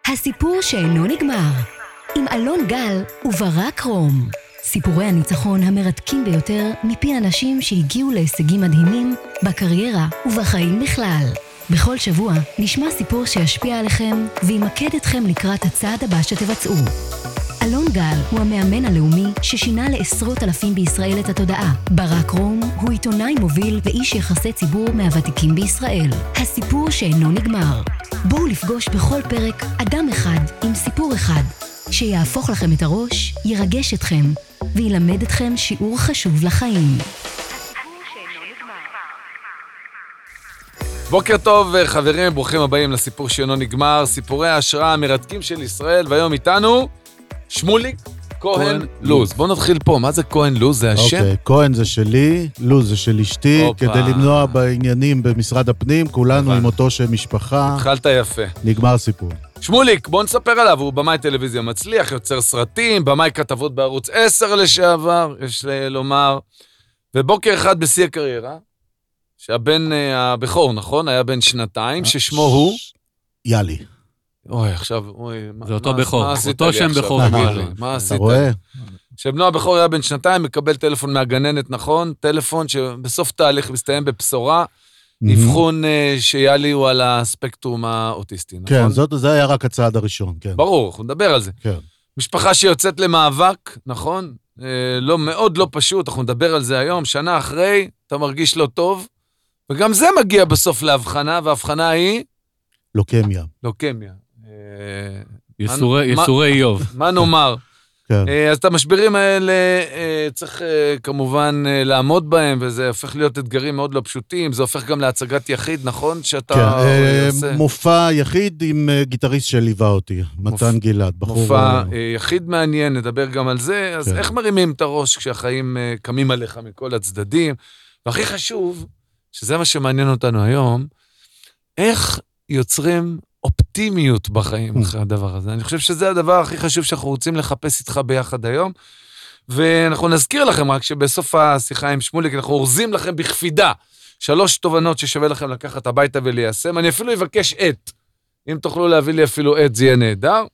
הסיפור שאינו נגמר, עם אלון גל וברק רום. סיפורי הניצחון המרתקים ביותר מפי אנשים שהגיעו להישגים מדהימים בקריירה ובחיים בכלל. בכל שבוע נשמע סיפור שישפיע עליכם וימקד אתכם לקראת הצעד הבא שתבצעו. אלון גל הוא המאמן הלאומי ששינה לעשרות אלפים בישראל את התודעה. ברק רום הוא עיתונאי מוביל ואיש יחסי ציבור מהוותיקים בישראל. הסיפור שאינו נגמר. בואו לפגוש בכל פרק אדם אחד עם סיפור אחד, שיהפוך לכם את הראש, ירגש אתכם וילמד אתכם שיעור חשוב לחיים. בוקר טוב חברים, ברוכים הבאים לסיפור שאינו נגמר, סיפורי ההשראה המרתקים של ישראל, והיום איתנו שמוליק כהן לוז. בואו נתחיל פה, מה זה כהן לוז? זה השם? אוקיי, כהן זה שלי, לוז זה של אשתי, כדי למנוע בעניינים במשרד הפנים, כולנו עם אותו שם משפחה. התחלת יפה. נגמר סיפור. שמוליק, בואו נספר עליו, הוא במאי טלוויזיה מצליח, יוצר סרטים, במאי כתבות בערוץ 10 לשעבר, יש לומר, ובוקר אחד בשיא הקריירה, שהבן הבכור, נכון? היה בן שנתיים, ששמו הוא? יאלי. אוי, עכשיו, אוי, זה אותו בכור, אותו שם בכור. מה עשית? אתה רואה? שבנו הבכור היה בן שנתיים, מקבל טלפון מהגננת, נכון? טלפון שבסוף תהליך מסתיים בבשורה, אבחון שיאלי הוא על הספקטרום האוטיסטי, נכון? כן, זה היה רק הצעד הראשון, כן. ברור, אנחנו נדבר על זה. כן. משפחה שיוצאת למאבק, נכון? לא, מאוד לא פשוט, אנחנו נדבר על זה היום, שנה אחרי, אתה מרגיש לא טוב, וגם זה מגיע בסוף להבחנה, וההבחנה היא? לוקמיה. לוקמיה. יסורי איוב. מה נאמר? כן. אז את המשברים האלה צריך כמובן לעמוד בהם, וזה הופך להיות אתגרים מאוד לא פשוטים, זה הופך גם להצגת יחיד, נכון? שאתה כן, מופע יחיד עם גיטריסט שליווה אותי, מתן גלעד, בחור. מופע יחיד מעניין, נדבר גם על זה, אז איך מרימים את הראש כשהחיים קמים עליך מכל הצדדים? והכי חשוב, שזה מה שמעניין אותנו היום, איך יוצרים אופטימיות בחיים אחרי הדבר הזה. אני חושב שזה הדבר הכי חשוב שאנחנו רוצים לחפש איתך ביחד היום, ואנחנו נזכיר לכם רק שבסוף השיחה עם שמוליק, אנחנו אורזים לכם בכפידה 3 תובנות ששווה לכם לקחת הביתה וליישם. אני אפילו אבקש אם תוכלו להביא לי אפילו זה יהיה נהדר.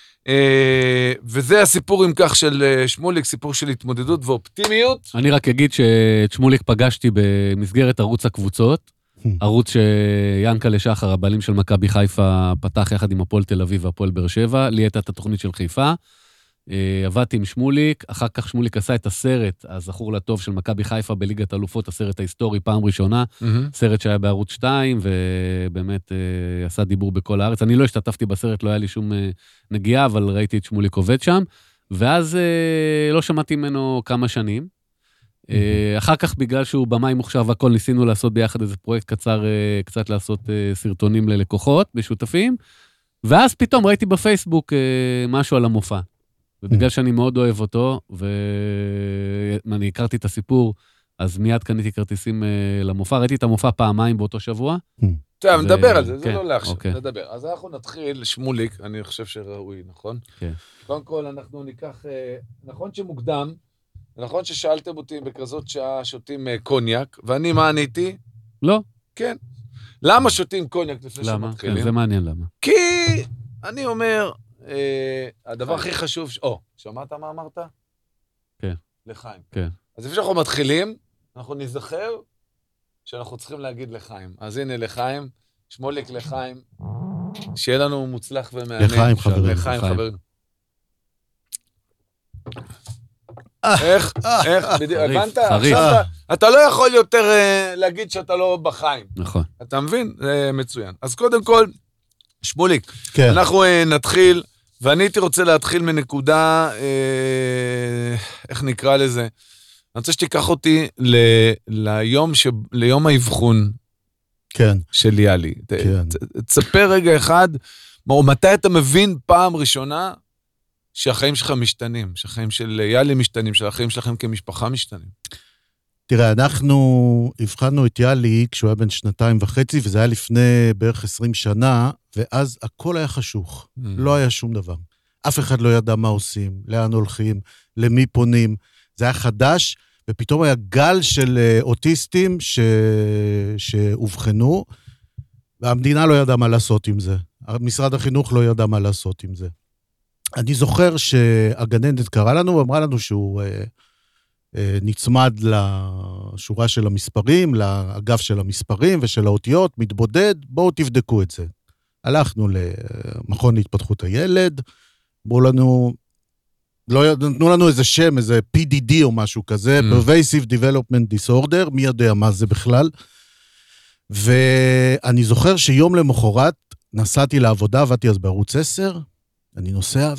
וזה הסיפור עם כך של שמוליק, סיפור של התמודדות ואופטימיות. אני רק אגיד שאת שמוליק פגשתי במסגרת ערוץ הקבוצות, ערוץ שיאנקל'ה שחר, הבעלים של מכבי חיפה, פתח יחד עם הפועל תל אביב והפועל באר שבע, לי הייתה את התוכנית של חיפה, עבדתי עם שמוליק, אחר כך שמוליק עשה את הסרט, הזכור לטוב של מכבי חיפה בליגת אלופות, הסרט ההיסטורי, פעם ראשונה, סרט שהיה בערוץ 2, ובאמת עשה דיבור בכל הארץ. אני לא השתתפתי בסרט, לא היה לי שום נגיעה, אבל ראיתי את שמוליק עובד שם, ואז לא שמעתי ממנו כמה שנים, אחר כך בגלל שהוא במאי מוכשר והכל, ניסינו לעשות ביחד איזה פרויקט קצר, קצת לעשות סרטונים ללקוחות, בשותפים, ואז פתאום ראיתי בפייסבוק משהו על המופע, ובגלל שאני מאוד אוהב אותו, ואני הכרתי את הסיפור, אז מיד קניתי כרטיסים למופע, ראיתי את המופע פעמיים באותו שבוע. טוב, נדבר על זה, זה לא לעכשיו, נדבר. אז אנחנו נתחיל, שמוליק, אני חושב שראוי, נכון? כן. קודם כל אנחנו ניקח, נכון שמוקדם, נכון ששאלתם אותי בכזאת שעה שותים קוניאק, ואני מה עניתי? לא. כן. למה שותים קוניאק לפני שמתחילים? כן, זה מעניין למה. כי אני אומר, הדבר הכי חשוב, שמעת מה אמרת? כן. לחיים. כן. אז לפני שאנחנו מתחילים, אנחנו נזכר שאנחנו צריכים להגיד לחיים. אז הנה לחיים, שמוליק לחיים, שיהיה לנו מוצלח ומעניין. לחיים חברים. לחיים חברים. איך, בדיוק, הבנת? עכשיו אתה לא יכול יותר להגיד שאתה לא בחיים. נכון. אתה מבין? זה מצוין. אז קודם כל, שמוליק, אנחנו נתחיל, ואני הייתי רוצה להתחיל מנקודה, איך נקרא לזה? אני רוצה שתיקח אותי ליום האבחון של יאלי. תספר רגע אחד, מתי אתה מבין פעם ראשונה, שהחיים שלך משתנים, שהחיים של יאלי משתנים, שהחיים שלכם כמשפחה משתנים. תראה, אנחנו הבחנו את יאלי כשהוא היה בן 2.5, וזה היה לפני בערך 20 שנה, ואז הכל היה חשוך, לא היה שום דבר. אף אחד לא ידע מה עושים, לאן הולכים, למי פונים, זה היה חדש, ופתאום היה גל של אוטיסטים שהובחנו, והמדינה לא ידעה מה לעשות עם זה. משרד החינוך לא ידע מה לעשות עם זה. אני זוכר שהגננת קראה לנו, ואמרה לנו שהוא נצמד לשורה של המספרים, לאגף של המספרים ושל האותיות, מתבודד, בואו תבדקו את זה. הלכנו למכון להתפתחות הילד, אמרו לנו, נתנו לנו איזה שם, איזה PDD או משהו כזה, Pervasive Development Disorder, מי יודע מה זה בכלל. ואני זוכר שיום למחרת נסעתי לעבודה, עבדתי אז בערוץ 10, אני נוסע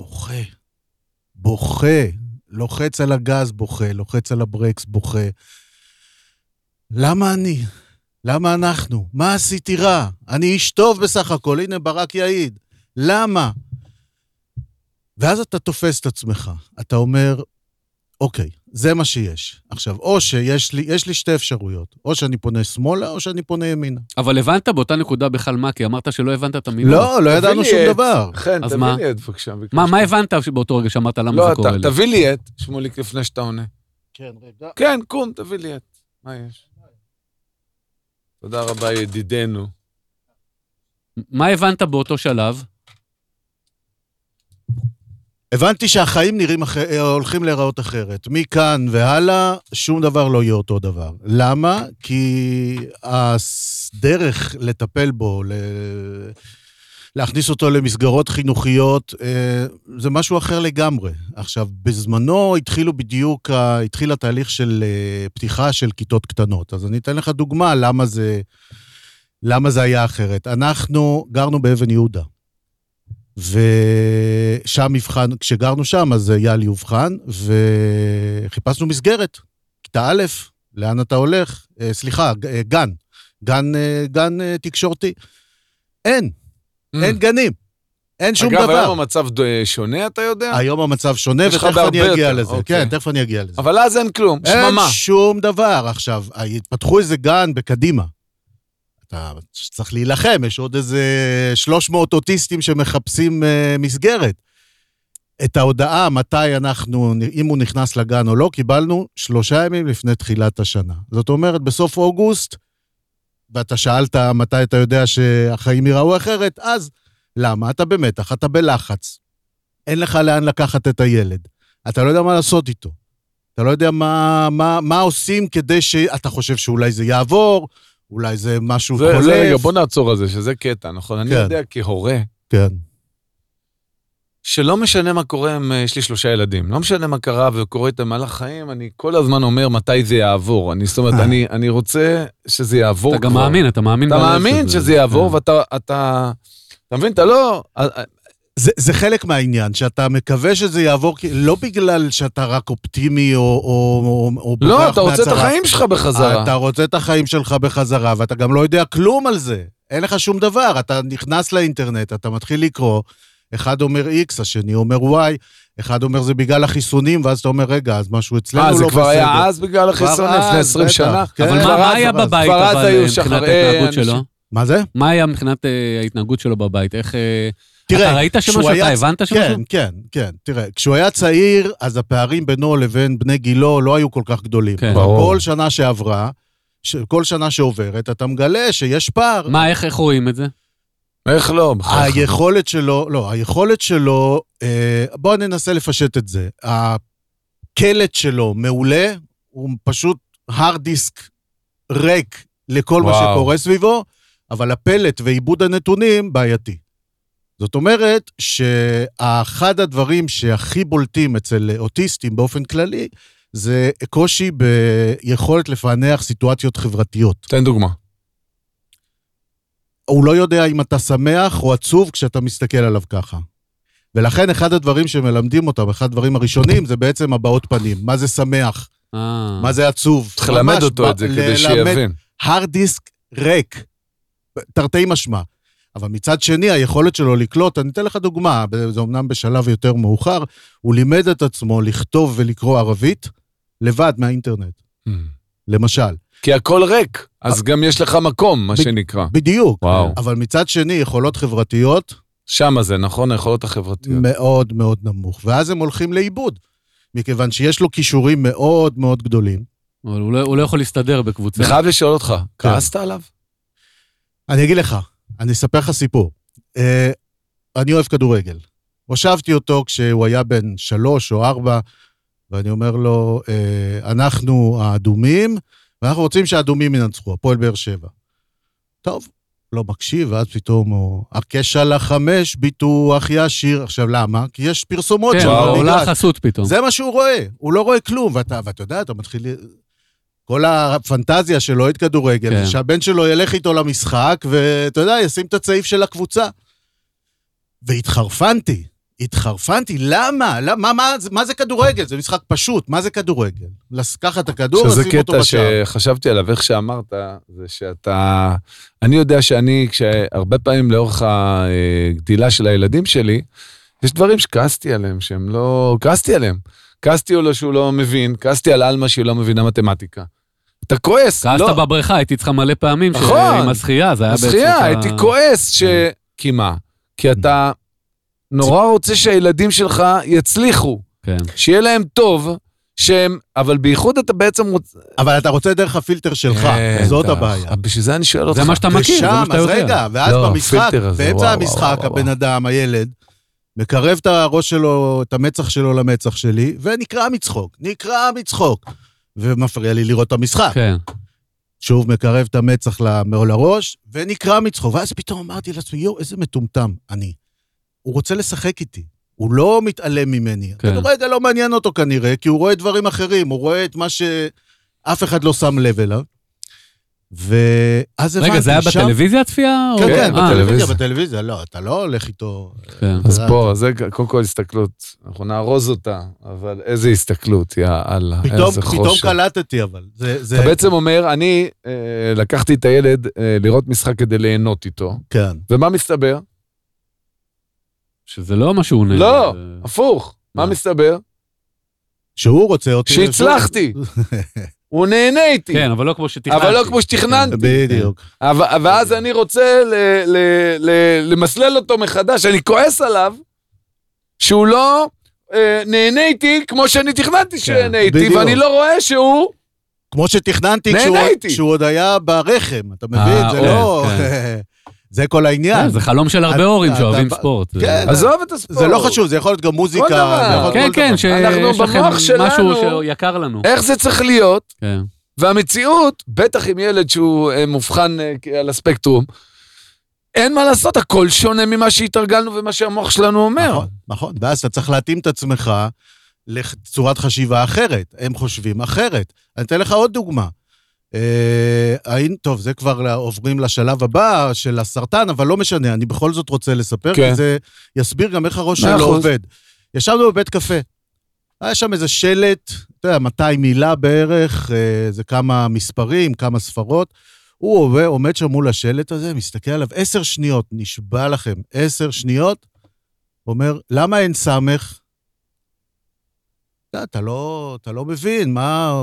בוכה, לוחץ על הגז, בוכה, לוחץ על הברקס, בוכה. למה אני? למה אנחנו? מה עשיתי רע? אני איש טוב בסך הכל, הנה ברק יעיד. למה? ואז אתה תופס את עצמך, אתה אומר, אוקיי, זה מה שיש. עכשיו, או שיש לי שתי אפשרויות, או שאני פונה שמאלה, או שאני פונה ימינה. אבל הבנת באותה נקודה בכלל מה? כי אמרת שלא הבנת את המילה. לא ידענו שום דבר. כן, תביא לי את, בבקשה. מה הבנת באותו רגע שאמרת למה זה קורה לי? לא, תביא לי את, שמוליק לפני שאתה עונה. כן, רגע. כן, קום, תביא לי את. מה יש? תודה רבה, ידידנו. מה הבנת באותו שלב? הבנתי שהחיים הולכים להיראות אחרת. מכאן והלאה, שום דבר לא יהיה אותו דבר. למה? כי הדרך לטפל בו, להכניס אותו למסגרות חינוכיות, זה משהו אחר לגמרי. עכשיו, בזמנו התחיל התהליך של פתיחה של כיתות קטנות. אז אני אתן לך דוגמה למה זה היה אחרת. אנחנו גרנו באבן יהודה. ושם מבחן, כשגרנו שם, אז היה לי מבחן, וחיפשנו מסגרת, כיתה א', לאן אתה הולך? סליחה, גן תקשורתי. אין גנים, אין שום דבר. אגב, היום המצב שונה, אתה יודע? היום המצב שונה, ותכף אני אגיע לזה. כן, תכף אני אגיע לזה. אבל אז אין כלום, שממה. אין שום דבר. עכשיו, פתחו איזה גן בקדימה. אתה צריך להילחם, יש עוד איזה 300 אוטיסטים שמחפשים מסגרת. את ההודעה, מתי אנחנו, אם הוא נכנס לגן או לא, קיבלנו 3 ימים לפני תחילת השנה. זאת אומרת, בסוף אוגוסט, ואתה שאלת מתי אתה יודע שהחיים יראו אחרת, אז למה? אתה במתח, אתה בלחץ. אין לך לאן לקחת את הילד. אתה לא יודע מה לעשות איתו. אתה לא יודע מה עושים כדי שאתה חושב שאולי זה יעבור, אולי זה משהו חולף. זה רגע, בוא נעצור על זה, שזה קטע, נכון? אני יודע כהורה, שלא משנה מה קורה, יש לי 3 ילדים, לא משנה מה קרה וקורה איתם על החיים, אני כל הזמן אומר מתי זה יעבור. זאת אומרת, אני רוצה שזה יעבור. אתה גם מאמין, אתה מאמין. אתה מאמין שזה יעבור, ואתה מבין, אתה לא... זה חלק מהעניין, שאתה מקווה שזה יעבור, לא בגלל שאתה רק אופטימי או לא, אתה רוצה את החיים שלך בחזרה. אתה רוצה את החיים שלך בחזרה, ואתה גם לא יודע כלום על זה. אין לך שום דבר, אתה נכנס לאינטרנט, אתה מתחיל לקרוא, אחד אומר X, השני אומר Y, אחד אומר זה בגלל החיסונים, ואז אתה אומר, רגע, אז משהו אצלנו לא בסדר. זה כבר היה אז בגלל החיסונים, לפני 20 שנה. אבל מה היה בבית, מבחינת ההתנהגות שלו? מה זה? מה היה מבחינת ההתנהגות שלו בבית? איך... תראה, אתה ראית שמשהו, אתה הבנת שמשהו? כן. תראה, כשהוא היה צעיר, אז הפערים בינו לבין בני גילו לא היו כל כך גדולים. כל שנה שעברה, כל שנה שעוברת, אתה מגלה שיש פער. מה, איך רואים את זה? איך לא? היכולת שלו, בואו ננסה לפשט את זה. הקלט שלו מעולה, הוא פשוט hard disk ריק לכל מה שקורה סביבו, אבל הפלט ועיבוד הנתונים בעייתי. זאת אומרת שאחד הדברים שהכי בולטים אצל אוטיסטים באופן כללי, זה קושי ביכולת לפענח סיטואציות חברתיות. תן דוגמה. הוא לא יודע אם אתה שמח או עצוב כשאתה מסתכל עליו ככה. ולכן אחד הדברים שמלמדים אותם, אחד הדברים הראשונים, זה בעצם הבעות פנים. מה זה שמח? מה זה עצוב? צריך ללמד אותו את זה כדי שיבין. hard disk ריק, תרתי משמע. אבל מצד שני, היכולת שלו לקלוט, אני אתן לך דוגמה, זה אומנם בשלב יותר מאוחר, הוא לימד את עצמו לכתוב ולקרוא ערבית, לבד מהאינטרנט. למשל. כי הכל ריק, אז גם יש לך מקום, מה שנקרא. בדיוק. אבל מצד שני, יכולות חברתיות... שם זה, נכון? היכולות החברתיות. מאוד מאוד נמוך. ואז הם הולכים לאיבוד, מכיוון שיש לו כישורים מאוד מאוד גדולים. אבל הוא לא יכול להסתדר בקבוצה. אני חייב לשאול אותך, כעסת עליו? אני אגיד לך, אני אספר לך סיפור. אני אוהב כדורגל. הושבתי אותו כשהוא היה בן 3 או 4, ואני אומר לו, אנחנו האדומים, ואנחנו רוצים שהאדומים ינצחו, הפועל באר שבע. טוב, לא מקשיב, ואז פתאום הוא, הקש על 5, ביטוח ישיר. עכשיו, למה? כי יש פרסומות כן, עולה חסות פתאום. זה מה שהוא רואה, הוא לא רואה כלום, ואתה יודע, אתה מתחיל... כל הפנטזיה שלו את כדורגל, כן. שהבן שלו ילך איתו למשחק, ואתה יודע, ישים את הצעיף של הקבוצה. התחרפנתי, למה? מה זה כדורגל? זה משחק פשוט, מה זה כדורגל? לקחת את הכדור, לשים אותו בשער. שזה קטע שחשבתי עליו, איך שאמרת, זה שאתה... אני יודע שאני, כשהרבה פעמים לאורך הגדילה של הילדים שלי, יש דברים שכעסתי עליהם, שהם לא... כעסתי לו שהוא לא מבין, כעסתי על אלמה שהיא לא מבינה מתמטיקה. אתה כועס. כעסת בבריכה, הייתי צריכה מלא פעמים עם השחייה, זה היה בעצם... השחייה, הייתי כועס כי מה? כי אתה נורא רוצה שהילדים שלך יצליחו, שיהיה להם טוב, אבל בייחוד אתה בעצם רוצה... אבל אתה רוצה דרך הפילטר שלך, זאת הבעיה. בשביל זה אני שואל אותך. זה מה שאתה מכיר, זה מה שאתה יודע. רגע, ואז במשחק, באמצע המשחק, הבן אדם, הילד, מקרב את הראש שלו, את המצח שלו למצח שלי, ונקרא מצחוק. ומפריע לי לראות את המשחק. כן. שוב מקרב את המצח לראש, ונקרא מצחוק. ואז פתאום אמרתי לעצמי, איזה מטומטם אני. הוא רוצה לשחק איתי. הוא לא מתעלם ממני. כדורגל לא מעניין אותו כנראה, כי הוא רואה דברים אחרים, הוא רואה את מה שאף אחד לא שם לב אליו. ואז הבנתי שם... רגע, זה היה בטלוויזיה הצפייה? כן, בטלוויזיה, לא, אתה לא הולך איתו... אז פה, זה קודם כל הסתכלות, אנחנו נארוז אותה, אבל איזה הסתכלות, יאללה, איזה חושך. פתאום קלטתי, אבל. אתה בעצם אומר, אני לקחתי את הילד לראות משחק כדי ליהנות איתו, כן. ומה מסתבר? שזה לא מה שהוא נהנה. לא, הפוך, מה מסתבר? שהוא רוצה אותי... שהצלחתי. הוא נהנה איתי. כן, אבל לא כמו שתכננתי. בדיוק. ואז אני רוצה למסלל אותו מחדש, אני כועס עליו, שהוא לא נהנה איתי כמו שאני תכננתי שנהנה איתי, ואני לא רואה שהוא... כמו שתכננתי כשהוא עוד היה ברחם, אתה מבין? זה לא... זה כל העניין. זה חלום של הרבה הורים שאוהבים ספורט. עזוב את הספורט. זה לא חשוב, זה יכול להיות גם מוזיקה. כן, שיש לכם משהו שיקר לנו. איך זה צריך להיות? והמציאות, בטח עם ילד שהוא מובחן על הספקטרום, אין מה לעשות, הכל שונה ממה שהתרגלנו ומה שהמוח שלנו אומר. נכון, ואז אתה צריך להתאים את עצמך לצורת חשיבה אחרת. הם חושבים אחרת. אני אתן לך עוד דוגמה. טוב, זה כבר עוברים לשלב הבא של הסרטן, אבל לא משנה, אני בכל זאת רוצה לספר, כי זה יסביר גם איך הראש שלו עובד. ישבנו בבית קפה, היה שם איזה שלט, אתה יודע, 200 מילה בערך, זה כמה מספרים, כמה ספרות, הוא עומד שם מול השלט הזה, מסתכל עליו 10 שניות, נשבע לכם, 10 שניות, אומר, למה אין סמך? אתה לא מבין, מה...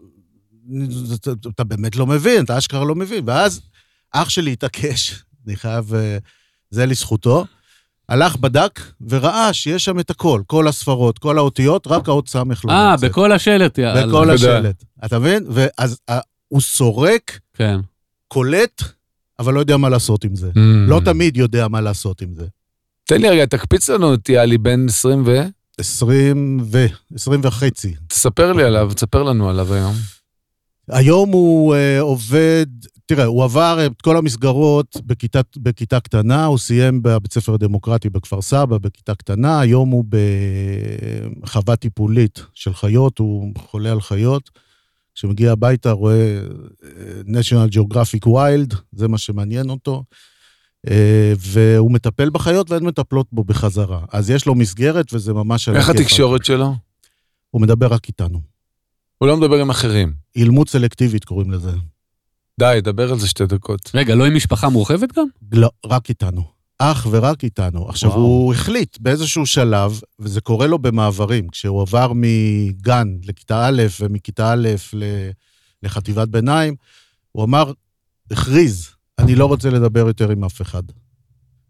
אתה באמת לא מבין, אתה אשכרה לא מבין, ואז אח שלי התעקש, אני חייב, זה לזכותו, הלך בדק וראה שיש שם את הכל, כל הספרות, כל האותיות, רק האות סמך לא נמצאת. בכל השלט. בכל השלט, אתה מבין? ואז הוא סורק, קולט, אבל לא יודע מה לעשות עם זה. לא תמיד יודע מה לעשות עם זה. תן לי רגע, תקפיץ לנו אותי, היה לי בין 20 ו... 20 וחצי. תספר לי עליו, תספר לנו עליו היום. היום הוא עובד, תראה, הוא עבר את כל המסגרות בכיתה קטנה, הוא סיים בבית ספר הדמוקרטי בכפר סבא, בכיתה קטנה, היום הוא בחווה טיפולית של חיות, הוא חולה על חיות, כשמגיע הביתה רואה National Geographic Wild, זה מה שמעניין אותו, והוא מטפל בחיות והן מטפלות בו בחזרה. אז יש לו מסגרת וזה ממש... איך התקשורת שלו? הוא מדבר רק איתנו. הוא לא מדבר עם אחרים. אילמות סלקטיבית קוראים לזה. די, דבר על זה 2 דקות. רגע, לא עם משפחה מורחבת גם? לא, רק איתנו. אך ורק איתנו. עכשיו, הוא החליט באיזשהו שלב, וזה קורה לו במעברים, כשהוא עבר מגן לכיתה א' ומכיתה א' לחטיבת ביניים, הוא אמר, הכריז, אני לא רוצה לדבר יותר עם אף אחד.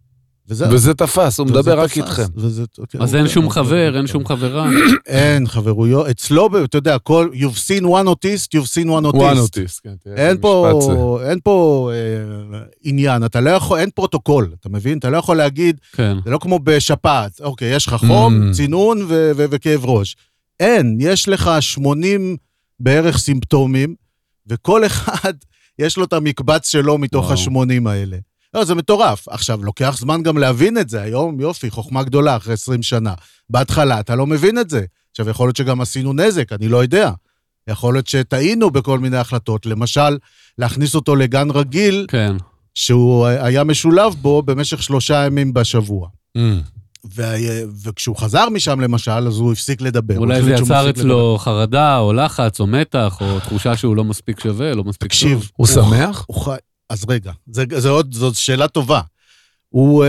וזה תפס, הוא מדבר רק איתכם. אז אין שום חבר, אין שום חברה. אין חברויות, אצלו, אתה יודע, you've seen one autist, you've seen one autist. אין פה עניין, אתה לא יכול, אין פרוטוקול, אתה מבין? אתה לא יכול להגיד, זה לא כמו בשפעת, אוקיי, יש לך חום, צינון וכאב ראש. אין, יש לך 80 בערך סימפטומים, וכל אחד יש לו את המקבץ שלו מתוך ה-80 האלה. לא, זה מטורף. עכשיו, לוקח זמן גם להבין את זה. היום, יופי, חוכמה גדולה אחרי 20 שנה. בהתחלה, אתה לא מבין את זה. עכשיו, יכול להיות שגם עשינו נזק, אני לא יודע. יכול להיות שטעינו בכל מיני החלטות. למשל, להכניס אותו לגן רגיל, כן. שהוא היה משולב בו במשך 3 ימים בשבוע. וכשהוא חזר משם למשל, אז הוא הפסיק לדבר. אולי זה יצר אצלו חרדה, או לחץ, או מתח, או תחושה שהוא לא מספיק שווה, לא מספיק טוב. הוא שמח? אז רגע, זאת שאלה טובה. הוא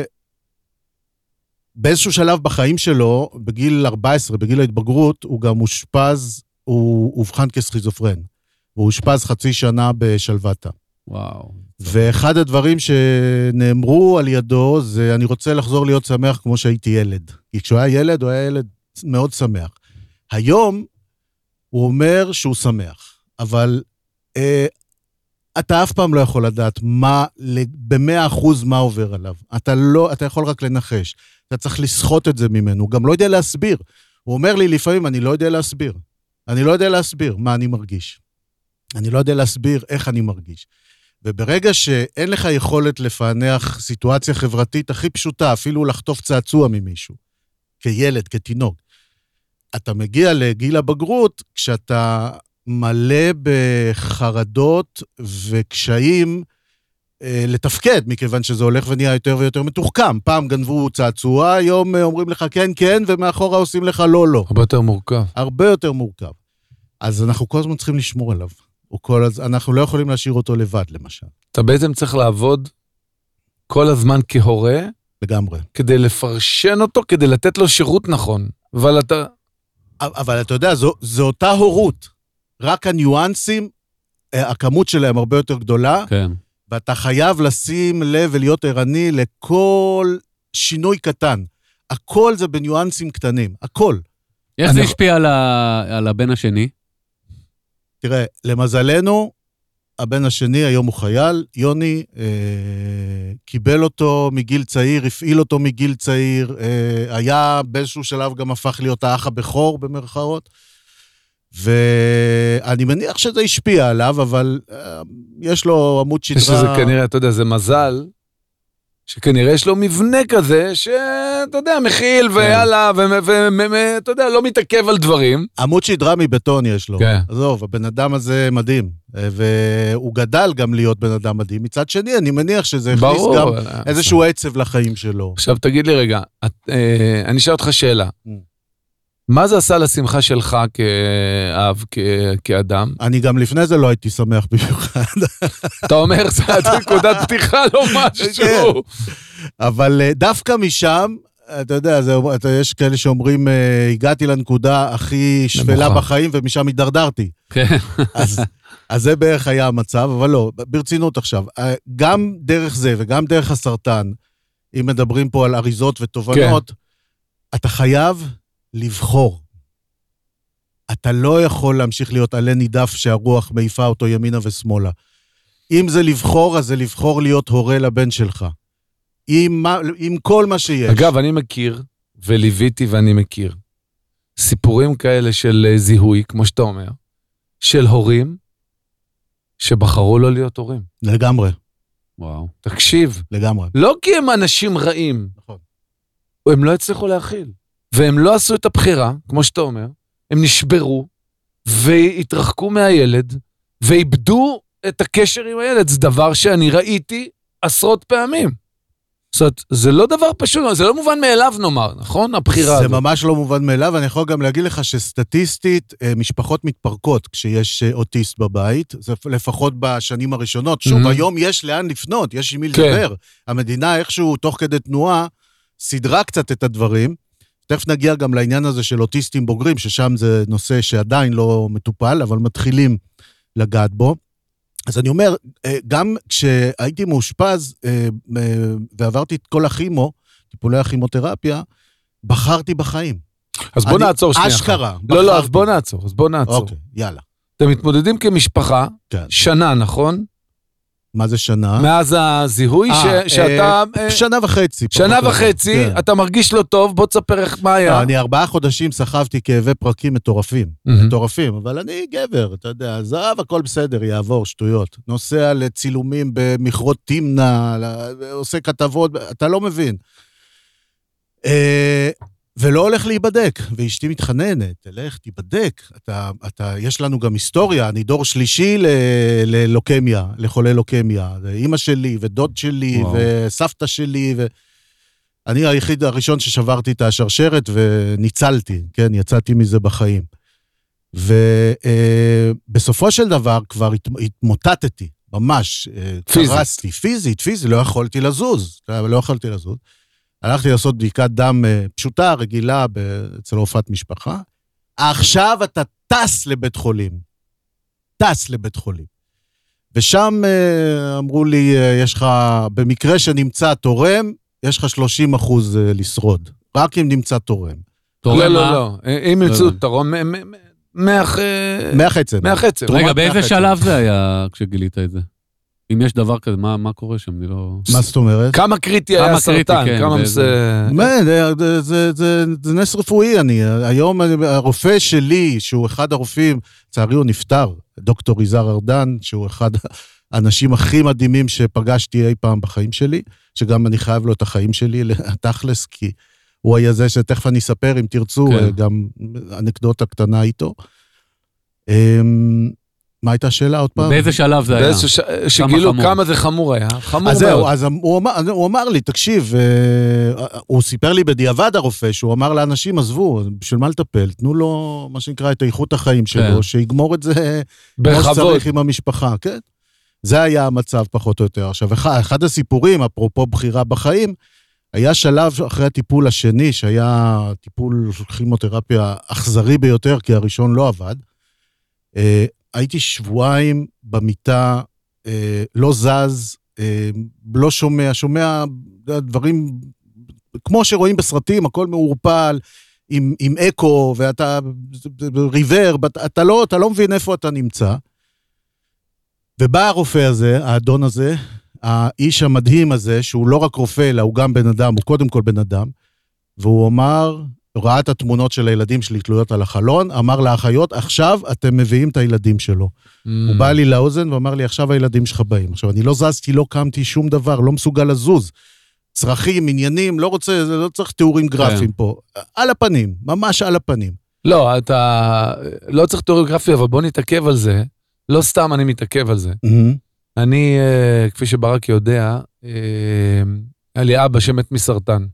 באיזשהו שלב בחיים שלו, בגיל 14, בגיל ההתבגרות, הוא גם הוא אובחן כסכיזופרן. והוא אושפז 0.5 שנה בשלוותה. וואו. ואחד הדברים שנאמרו על ידו, זה אני רוצה לחזור להיות שמח כמו שהייתי ילד. כי כשהוא היה ילד, הוא היה ילד מאוד שמח. היום הוא אומר שהוא שמח, אבל אתה אף פעם לא יכול לדעת ב100% מה עובר עליו. אתה יכול רק לנחש. אתה צריך לסחוט את זה ממנו. הוא גם לא יודע להסביר. הוא אומר לי לפעמים, אני לא יודע להסביר. אני לא יודע להסביר מה אני מרגיש. אני לא יודע להסביר איך אני מרגיש. וברגע שאין לך יכולת לפענח סיטואציה חברתית הכי פשוטה, אפילו לחטוף צעצוע ממישהו, כילד, כתינוק, אתה מגיע לגיל הבגרות, כשאתה מלא בחרדות וקשיים לתפקד, מכיוון שזה הולך ונהיה יותר ויותר מתוחכם. פעם גנבו צעצוע, היום אומרים לך כן, כן, ומאחורה עושים לך לא, לא. הרבה יותר מורכב. הרבה יותר מורכב. אז אנחנו כל הזמן צריכים לשמור עליו. אנחנו לא יכולים להשאיר אותו לבד, למשל. אתה בעצם צריך לעבוד כל הזמן כהורה. לגמרי. כדי לפרשן אותו, כדי לתת לו שירות נכון. אבל אתה יודע, זו אותה הורות. רק הניואנסים, הכמות שלהם הרבה יותר גדולה. כן. ואתה חייב לשים לב ולהיות ערני לכל שינוי קטן. הכל זה בניואנסים קטנים. הכל. איך זה השפיע על הבן השני? תראה, למזלנו, הבן השני, היום הוא חייל, יוני, קיבל אותו מגיל צעיר, הפעיל אותו מגיל צעיר, היה באיזשהו שלב גם הפך להיות האח הבכור במרכאות, ואני מניח שזה השפיע עליו, אבל יש לו עמוד שדרה. שזה כנראה, אתה יודע, זה מזל, שכנראה יש לו מבנה כזה, שאתה יודע, מכיל ויאללה, ואתה יודע, לא מתעכב על דברים. עמוד שדרה מבטון יש לו. עזוב, הבן אדם הזה מדהים, והוא גדל גם להיות בן אדם מדהים. מצד שני, אני מניח שזה הכניס גם איזשהו עצב לחיים שלו. עכשיו תגיד לי רגע, אני אשאל אותך שאלה. מה זה עשה לשמחה שלך כאב, כאדם? אני גם לפני זה לא הייתי שמח במיוחד. אתה אומר, זה נקודת פתיחה, לא משהו. אבל דווקא משם, אתה יודע, יש כאלה שאומרים, הגעתי לנקודה הכי שפלה בחיים, ומשם התדרדרתי. אז זה בערך היה המצב, אבל לא, ברצינות עכשיו. גם דרך זה וגם דרך הסרטן, אם מדברים פה על אריזות ותובנות, אתה חייב לבחור. אתה לא יכול להמשיך להיות עלה נידף שהרוח מעיפה אותו ימינה ושמאלה. אם זה לבחור, אז זה לבחור להיות הורה לבן שלך. עם כל מה שיש. אגב, אני מכיר, וליוויתי ואני מכיר, סיפורים כאלה של זיהוי, כמו שאתה אומר, של הורים שבחרו לא להיות הורים. לגמרי. וואו. תקשיב. לגמרי. לא כי הם אנשים רעים. נכון. הם לא הצליחו להכיל. והם לא עשו את הבחירה, כמו שאתה אומר, הם נשברו, והתרחקו מהילד, ואיבדו את הקשר עם הילד. זה דבר שאני ראיתי עשרות פעמים. זאת אומרת, זה לא דבר פשוט, זה לא מובן מאליו נאמר, נכון? הבחירה זה ממש לא מובן מאליו, ואני יכול גם להגיד לך שסטטיסטית, משפחות מתפרקות כשיש אוטיסט בבית, זה לפחות בשנים הראשונות. שוב, היום יש לאן לפנות, יש עם מי לדבר. המדינה איכשהו, תוך כדי תנועה, סדרה קצת את הדברים, תכף נגיע גם לעניין הזה של אוטיסטים בוגרים, ששם זה נושא שעדיין לא מטופל, אבל מתחילים לגעת בו. אז אני אומר, גם כשהייתי מאושפז, ועברתי את כל הכימו, טיפולי הכימותרפיה, בחרתי בחיים. אז בוא נעצור שנייה. אשכרה. לא, אז בוא נעצור. אוקיי, יאללה. אתם מתמודדים כמשפחה, שנה, נכון? מה זה שנה? מאז הזיהוי שאתה... שנה וחצי. שנה וחצי, אתה מרגיש לא טוב, בוא תספר איך מה היה. אני 4 חודשים סחבתי כאבי פרקים מטורפים, אבל אני גבר, אתה יודע, עזב, הכל בסדר, יעבור, שטויות. נוסע לצילומים במכרות תמנה, עושה כתבות, אתה לא מבין. ולא הולך להיבדק, ואשתי מתחננת, תלך, תיבדק, יש לנו גם היסטוריה, אני דור שלישי ללוקמיה, לחולי לוקמיה, אמא שלי ודוד שלי וסבתא שלי, אני היחיד הראשון ששברתי את השרשרת וניצלתי, כן, יצאתי מזה בחיים. ובסופו של דבר כבר התמוטטתי, ממש, קרסתי, פיזית, לא יכולתי לזוז. הלכתי לעשות בדיקת דם פשוטה, רגילה, אצל רופאת משפחה. עכשיו אתה טס לבית חולים. ושם אמרו לי, יש לך, במקרה שנמצא תורם, יש לך 30% לשרוד. רק אם נמצא תורם. לא. אם ימצאו תורם, מהחצם. רגע, באיזה שלב זה היה כשגילית את זה? אם יש דבר כזה, מה קורה שם? אני לא... מה זאת אומרת? כמה קריטי היה סרטן? כמה זה... זה נס רפואי. היום הרופא שלי, שהוא אחד הרופאים, צערי הוא נפטר, דוקטור יזהר ארדן, שהוא אחד האנשים הכי מדהימים שפגשתי אי פעם בחיים שלי, שגם אני חייב לו את החיים שלי, תכלס, כי הוא היה זה שתכף אני אספר, אם תרצו, גם אנקדוטה קטנה איתו. מה הייתה השאלה עוד פעם? באיזה שלב זה היה? שגילו כמה זה חמור היה. חמור מאוד. אז הוא אמר לי, תקשיב, הוא סיפר לי בדיעבד הרופא, שהוא אמר לאנשים, עזבו, בשביל מה לטפל? תנו לו, מה שנקרא, את איכות החיים שלו, שיגמור את זה כמו שצריך עם המשפחה, כן? זה היה המצב פחות או יותר. עכשיו, אחד הסיפורים, אפרופו בחירה בחיים, היה שלב אחרי הטיפול השני, שהיה טיפול כימותרפיה אכזרי ביותר, כי הראשון לא עבד. הייתי שבועיים במיטה, לא זז, לא שומע דברים, כמו שרואים בסרטים, הכל מעורפל, עם אקו, ואתה ריבר, אתה לא מבין איפה אתה נמצא. ובא הרופא הזה, האדון הזה, האיש המדהים הזה, שהוא לא רק רופא, אלא הוא גם בן אדם, הוא קודם כל בן אדם, והוא אמר, ראה את התמונות של הילדים שלי תלויות על החלון, אמר לאחיות, עכשיו אתם מביאים את הילדים שלו. הוא בא לי לאוזן ואמר לי, עכשיו הילדים שלך באים. עכשיו, אני לא זזתי, לא קמתי שום דבר, לא מסוגל לזוז. צרכים, עניינים, לא צריך תיאורים גרפיים פה. על הפנים, ממש על הפנים. לא, אתה לא צריך תיאורים גרפיים, אבל בוא נתעכב על זה. לא סתם אני מתעכב על זה. אני, כפי שברק יודע, היה לי אבא שמת מסרטן.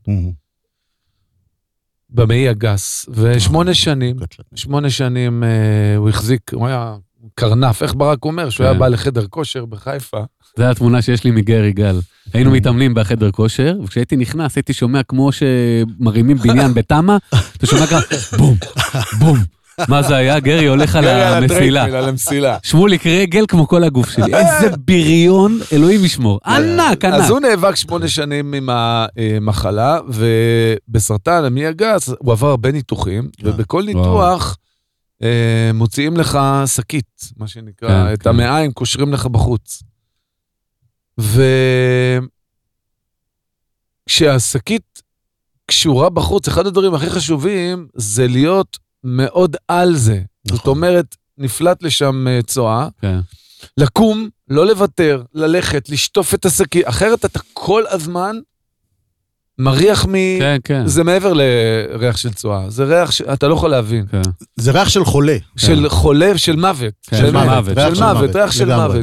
במאי הגס, ו8 שנים הוא החזיק, הוא היה קרנף, איך ברק אומר, שהוא היה בא לחדר כושר בחיפה. זו התמונה שיש לי מגרי גל. היינו מתאמנים בחדר כושר, וכשהייתי נכנס, הייתי שומע כמו שמרימים בניין בתמה, אתה שומע ככה, בום, בום. מה זה היה? גרי הולך על המסילה. שמוליק רגל כמו כל הגוף שלי. איזה בריון, אלוהים ישמור. ענק. אז הוא נאבק 8 שנים עם המחלה, ובסרטן, המעי הגס, הוא עבר הרבה ניתוחים, ובכל ניתוח מוציאים לך שקית, מה שנקרא, את המעיים קושרים לך בחוץ. וכשהשקית קשורה בחוץ, אחד הדברים הכי חשובים זה להיות מאוד על זה. זאת אומרת, נפלט לשם צועה, לקום, לא לוותר, ללכת, לשטוף את השקית, אחרת אתה כל הזמן מריח זה מעבר לריח של צועה, זה ריח שאתה לא יכול להבין. זה ריח של חולה. של חולה, של מוות. ריח של מוות.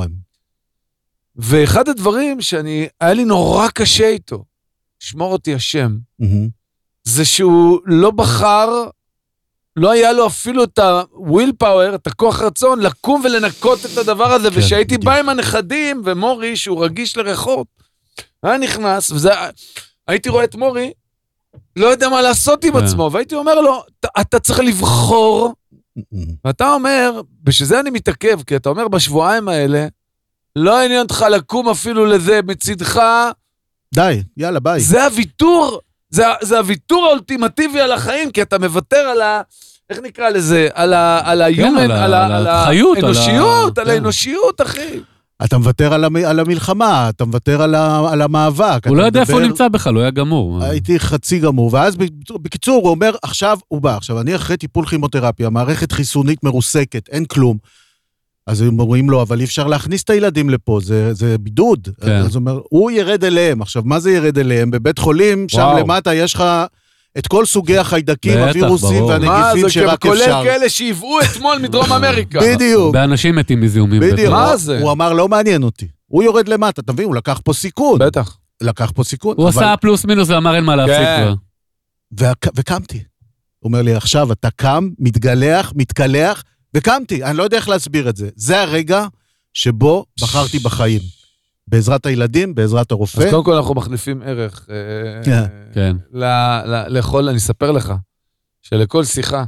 ואחד הדברים היה לי נורא קשה איתו, שמור אותי השם, זה שהוא לא בחר, לא היה לו אפילו את ה-will power, את הכוח רצון, לקום ולנקות את הדבר הזה, ושהייתי בא עם הנכדים, ומורי, שהוא רגיש לריחות, היה נכנס, הייתי רואה את מורי, לא יודע מה לעשות עם עצמו, והייתי אומר לו, אתה צריך לבחור ואתה אומר, בשביל זה אני מתעכב, כי אתה אומר בשבועיים האלה, לא עניין אותך לקום אפילו לזה מצדך. די, יאללה, ביי. זה הוויתור, זה הוויתור האולטימטיבי על החיים, כי אתה מוותר על איך נקרא לזה? על ה-human, על האנושיות, על האנושיות, אחי. אתה מוותר על המלחמה, אתה מוותר על המאבק. הוא לא יודע איפה הוא נמצא בכלל, הוא היה גמור. הייתי חצי גמור, ואז בקיצור הוא אומר, עכשיו הוא בא, עכשיו אני אחרי טיפול כימותרפיה, מערכת חיסונית מרוסקת, אין כלום. אז הם אומרים לו, אבל אי אפשר להכניס את הילדים לפה, זה בידוד. אז הוא אומר, הוא ירד אליהם. עכשיו, מה זה ירד אליהם? בבית חולים, שם למטה יש לך את כל סוגי החיידקים, הווירוסים והנגיפים שרק אפשר. כולל כאלה שהביאו אתמול מדרום אמריקה. בדיוק. באנשים מתים מזיהומים. בדיוק. מה זה? הוא אמר, לא מעניין אותי. הוא יורד למטה, אתה מבין? הוא לקח פה סיכון. בטח. לקח פה סיכון. הוא עשה פלוס מינוס ואמר אין מה להפסיק כבר. וקמתי. הוא אומר לי, עכשיו אתה קם, מתגלח, מתקלח, וקמתי. אני לא יודע איך להסביר את זה. זה הרגע שבו בחרתי בחיים. בעזרת הילדים, בעזרת הרופא. אז קודם כל אנחנו מחליפים ערך. כן. לכל, אני אספר לך, שלכל שיחה,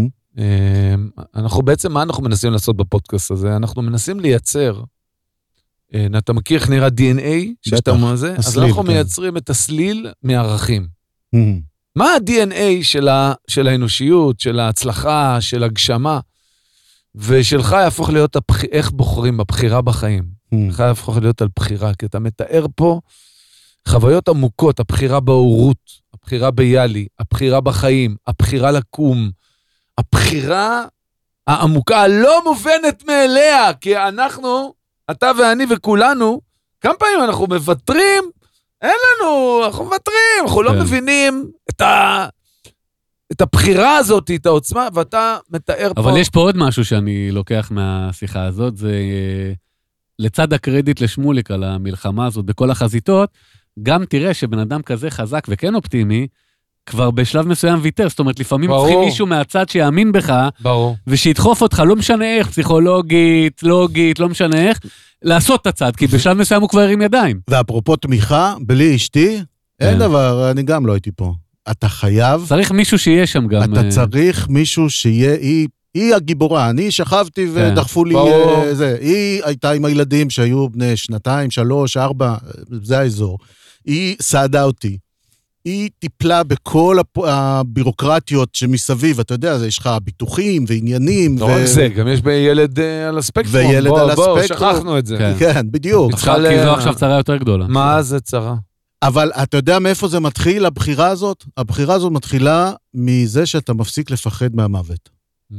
אנחנו בעצם, מה אנחנו מנסים לעשות בפודקאסט הזה? אנחנו מנסים לייצר, אתה מכיר איך נראה DNA? שאתה אומר זה? אז אנחנו מייצרים את הסליל מערכים. מה ה-DNA של האנושיות, של ההצלחה, של הגשמה, ושלך יהפוך להיות איך בוחרים בבחירה בחיים. לך יהפוך להיות על בחירה, כי אתה מתאר פה חוויות עמוקות, הבחירה בהורות, הבחירה ביאלי, הבחירה בחיים, הבחירה לקום, הבחירה העמוקה, הלא מובנת מאליה, כי אנחנו, אתה ואני וכולנו, כמה פעמים אנחנו מוותרים, אין לנו, אנחנו מוותרים, אנחנו לא מבינים את הבחירה הזאת, את העוצמה, ואתה מתאר פה. אבל יש פה עוד משהו שאני לוקח מהשיחה הזאת, זה לצד הקרדיט לשמוליק על המלחמה הזאת בכל החזיתות, גם תראה שבן אדם כזה חזק וכן אופטימי, כבר בשלב מסוים ויתר, זאת אומרת, לפעמים צריכים מישהו מהצד שיאמין בך, ושידחוף אותך, לא משנה איך, פסיכולוגית, לוגית, לא משנה איך, לעשות את הצד, כי בשלב מסוים הוא כבר הרים ידיים. ואפרופו תמיכה, בלי אשתי, אין דבר, אני גם לא הייתי פה. אתה חייב... צריך מישהו שיהיה שם גם... אתה צריך מישהו שיהיה... היא הגיבורה, אני שכבתי ודחפו לי זה. היא הייתה עם הילדים שהיו בני 2, 3, 4, זה האזור. היא סעדה אותי. היא טיפלה בכל הבירוקרטיות שמסביב, אתה יודע, יש לך ביטוחים ועניינים. לא רק זה, גם יש ילד על הספקטרום. וילד על הספקטרום. בוא, שכחנו את זה. כן, בדיוק. כי זו עכשיו צרה יותר גדולה. מה זה צרה? אבל אתה יודע מאיפה זה מתחיל, הבחירה הזאת? הבחירה הזאת מתחילה מזה שאתה מפסיק לפחד מהמוות.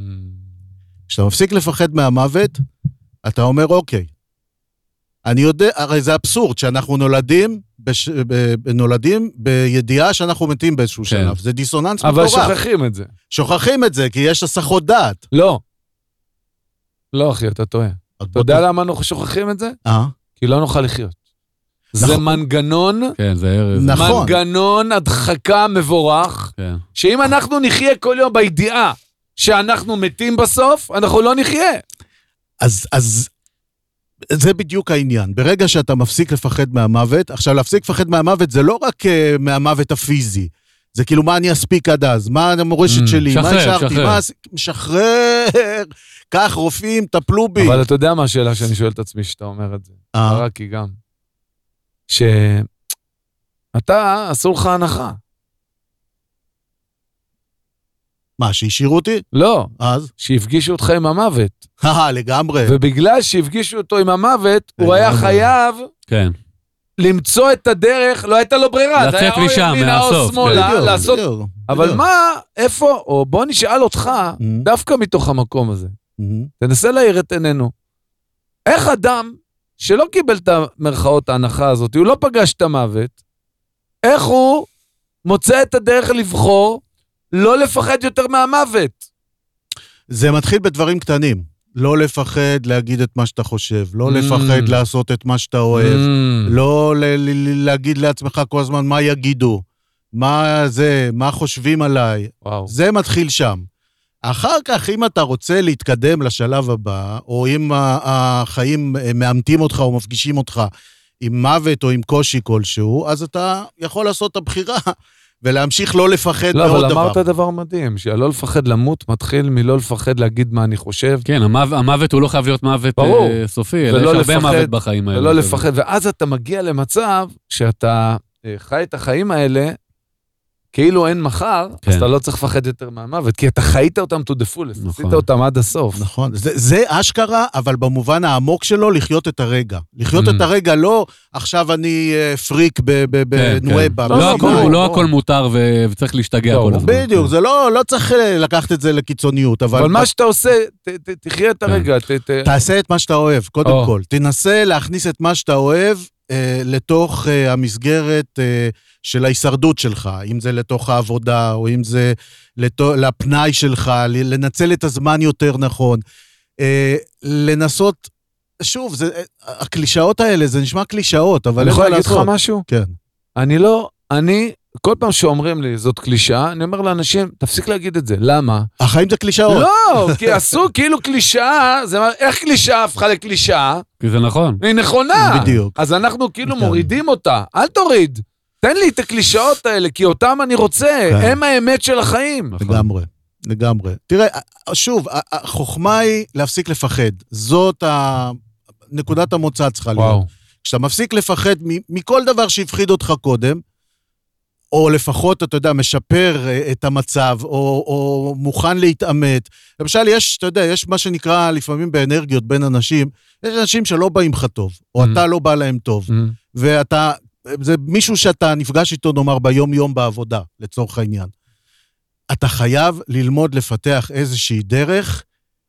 כשאתה מפסיק לפחד מהמוות, אתה אומר, אוקיי, אני יודע, הרי זה אבסורד, שאנחנו נולדים בידיעה שאנחנו מתים באיזשהו שלב. זה דיסוננס מטורף. אבל שוכחים את זה. שוכחים את זה, כי יש הסחות דעת. לא. לא, אחי, אתה טועה. אתה יודע למה אנחנו שוכחים את זה? כי לא נוכל לחיות. זה מנגנון, מנגנון הדחקה מבורך, שאם אנחנו נחיה כל יום בידיעה שאנחנו מתים בסוף, אנחנו לא נחיה. אז זה בדיוק העניין. ברגע שאתה מפסיק לפחד מהמוות, עכשיו להפסיק לפחד מהמוות זה לא רק מהמוות הפיזי, זה כאילו מה אני אספיק עד אז, מה המורשת שלי, מה השארתי, מה משחרר, כך רופאים, טפלו בי. אבל אתה יודע מה השאלה שאני שואל את עצמי שאתה אומר את זה? רק כי גם. שאתה אסור לך הנחה. מה, שהשאירו אותי? לא. אז? שהפגישו אותך עם המוות. לגמרי. ובגלל שהפגישו אותו עם המוות, הוא היה חייב למצוא את הדרך, לא הייתה לו ברירה. לצאת משם, מהסוף. לעשות. אבל מה, איפה, או בוא נשאל אותך, דווקא מתוך המקום הזה. תנסה להאיר את עינינו. איך אדם שלא קיבל את המרכאות ההנחה הזאת, הוא לא פגש את המוות, איך הוא מוצא את הדרך לבחור, לא לפחד יותר מהמוות? זה מתחיל בדברים קטנים. לא לפחד להגיד את מה שאתה חושב, לא לפחד לעשות את מה שאתה אוהב, לא להגיד לעצמך כל הזמן מה יגידו, מה זה, מה חושבים עליי. זה מתחיל שם. אחר כך, אם אתה רוצה להתקדם לשלב הבא, או אם החיים מאמתים אותך או מפגישים אותך עם מוות או עם קושי כלשהו, אז אתה יכול לעשות את הבחירה ולהמשיך לא לפחד לא, מעוד אבל דבר. אמרת דבר מדהים, שהלא לפחד למות מתחיל מלא לפחד להגיד מה אני חושב. כן, המוות הוא לא חייב להיות מוות סופי, אלא יש הרבה מוות בחיים האלה. ולא לפחד, ואז אתה מגיע למצב שאתה חי את החיים האלה, כאילו אין מחר, אז אתה לא צריך לפחד יותר מהמוות, כי אתה חיית אותם to the fullest, עשית אותם עד הסוף. נכון, זה אשכרה, אבל במובן העמוק שלו, לחיות את הרגע. לחיות את הרגע, לא עכשיו אני פריק בנואבה. לא הכל מותר וצריך להשתגע כל הזמן. בדיוק, זה לא צריך לקחת את זה לקיצוניות, אבל מה שאתה עושה, תחיה את הרגע. תעשה את מה שאתה אוהב, קודם כל. תנסה להכניס את מה שאתה אוהב לתוך המסגרת של ההישרדות שלך, אם זה לתוך העבודה, או אם זה לפנאי שלך, לנצל את הזמן יותר נכון, לנסות, שוב, הקלישאות האלה, זה נשמע קלישאות, אבל אני יכול להגיד לך משהו? כן. אני, כל פעם שאומרים לי, זאת קלישאה, אני אומר לאנשים, תפסיק להגיד את זה, למה? החיים זה קלישאות. לא, כי עשו כאילו קלישאה, איך קלישאה הפכה לקלישאה? כי זה נכון. היא נכונה. בדיוק. אז אנחנו כאילו מורידים אותה, אל תוריד. תן לי את הקלישאות האלה, כי אותם אני רוצה, הם האמת של החיים. לגמרי. תראה, שוב, החוכמה היא להפסיק לפחד. זאת נקודת המוצא צריכה להיות. כשאתה מפסיק לפחד מכל דבר שהפחיד אותך קודם, או לפחות, אתה יודע, משפר את המצב, או מוכן להתאמת. למשל, אתה יודע, יש מה שנקרא לפעמים באנרגיות בין אנשים, יש אנשים שלא באים לך טוב, או אתה לא בא להם טוב, ואתה, זה מישהו שאתה נפגש איתו, נאמר, ביום-יום בעבודה, לצורך העניין. אתה חייב ללמוד לפתח איזושהי דרך,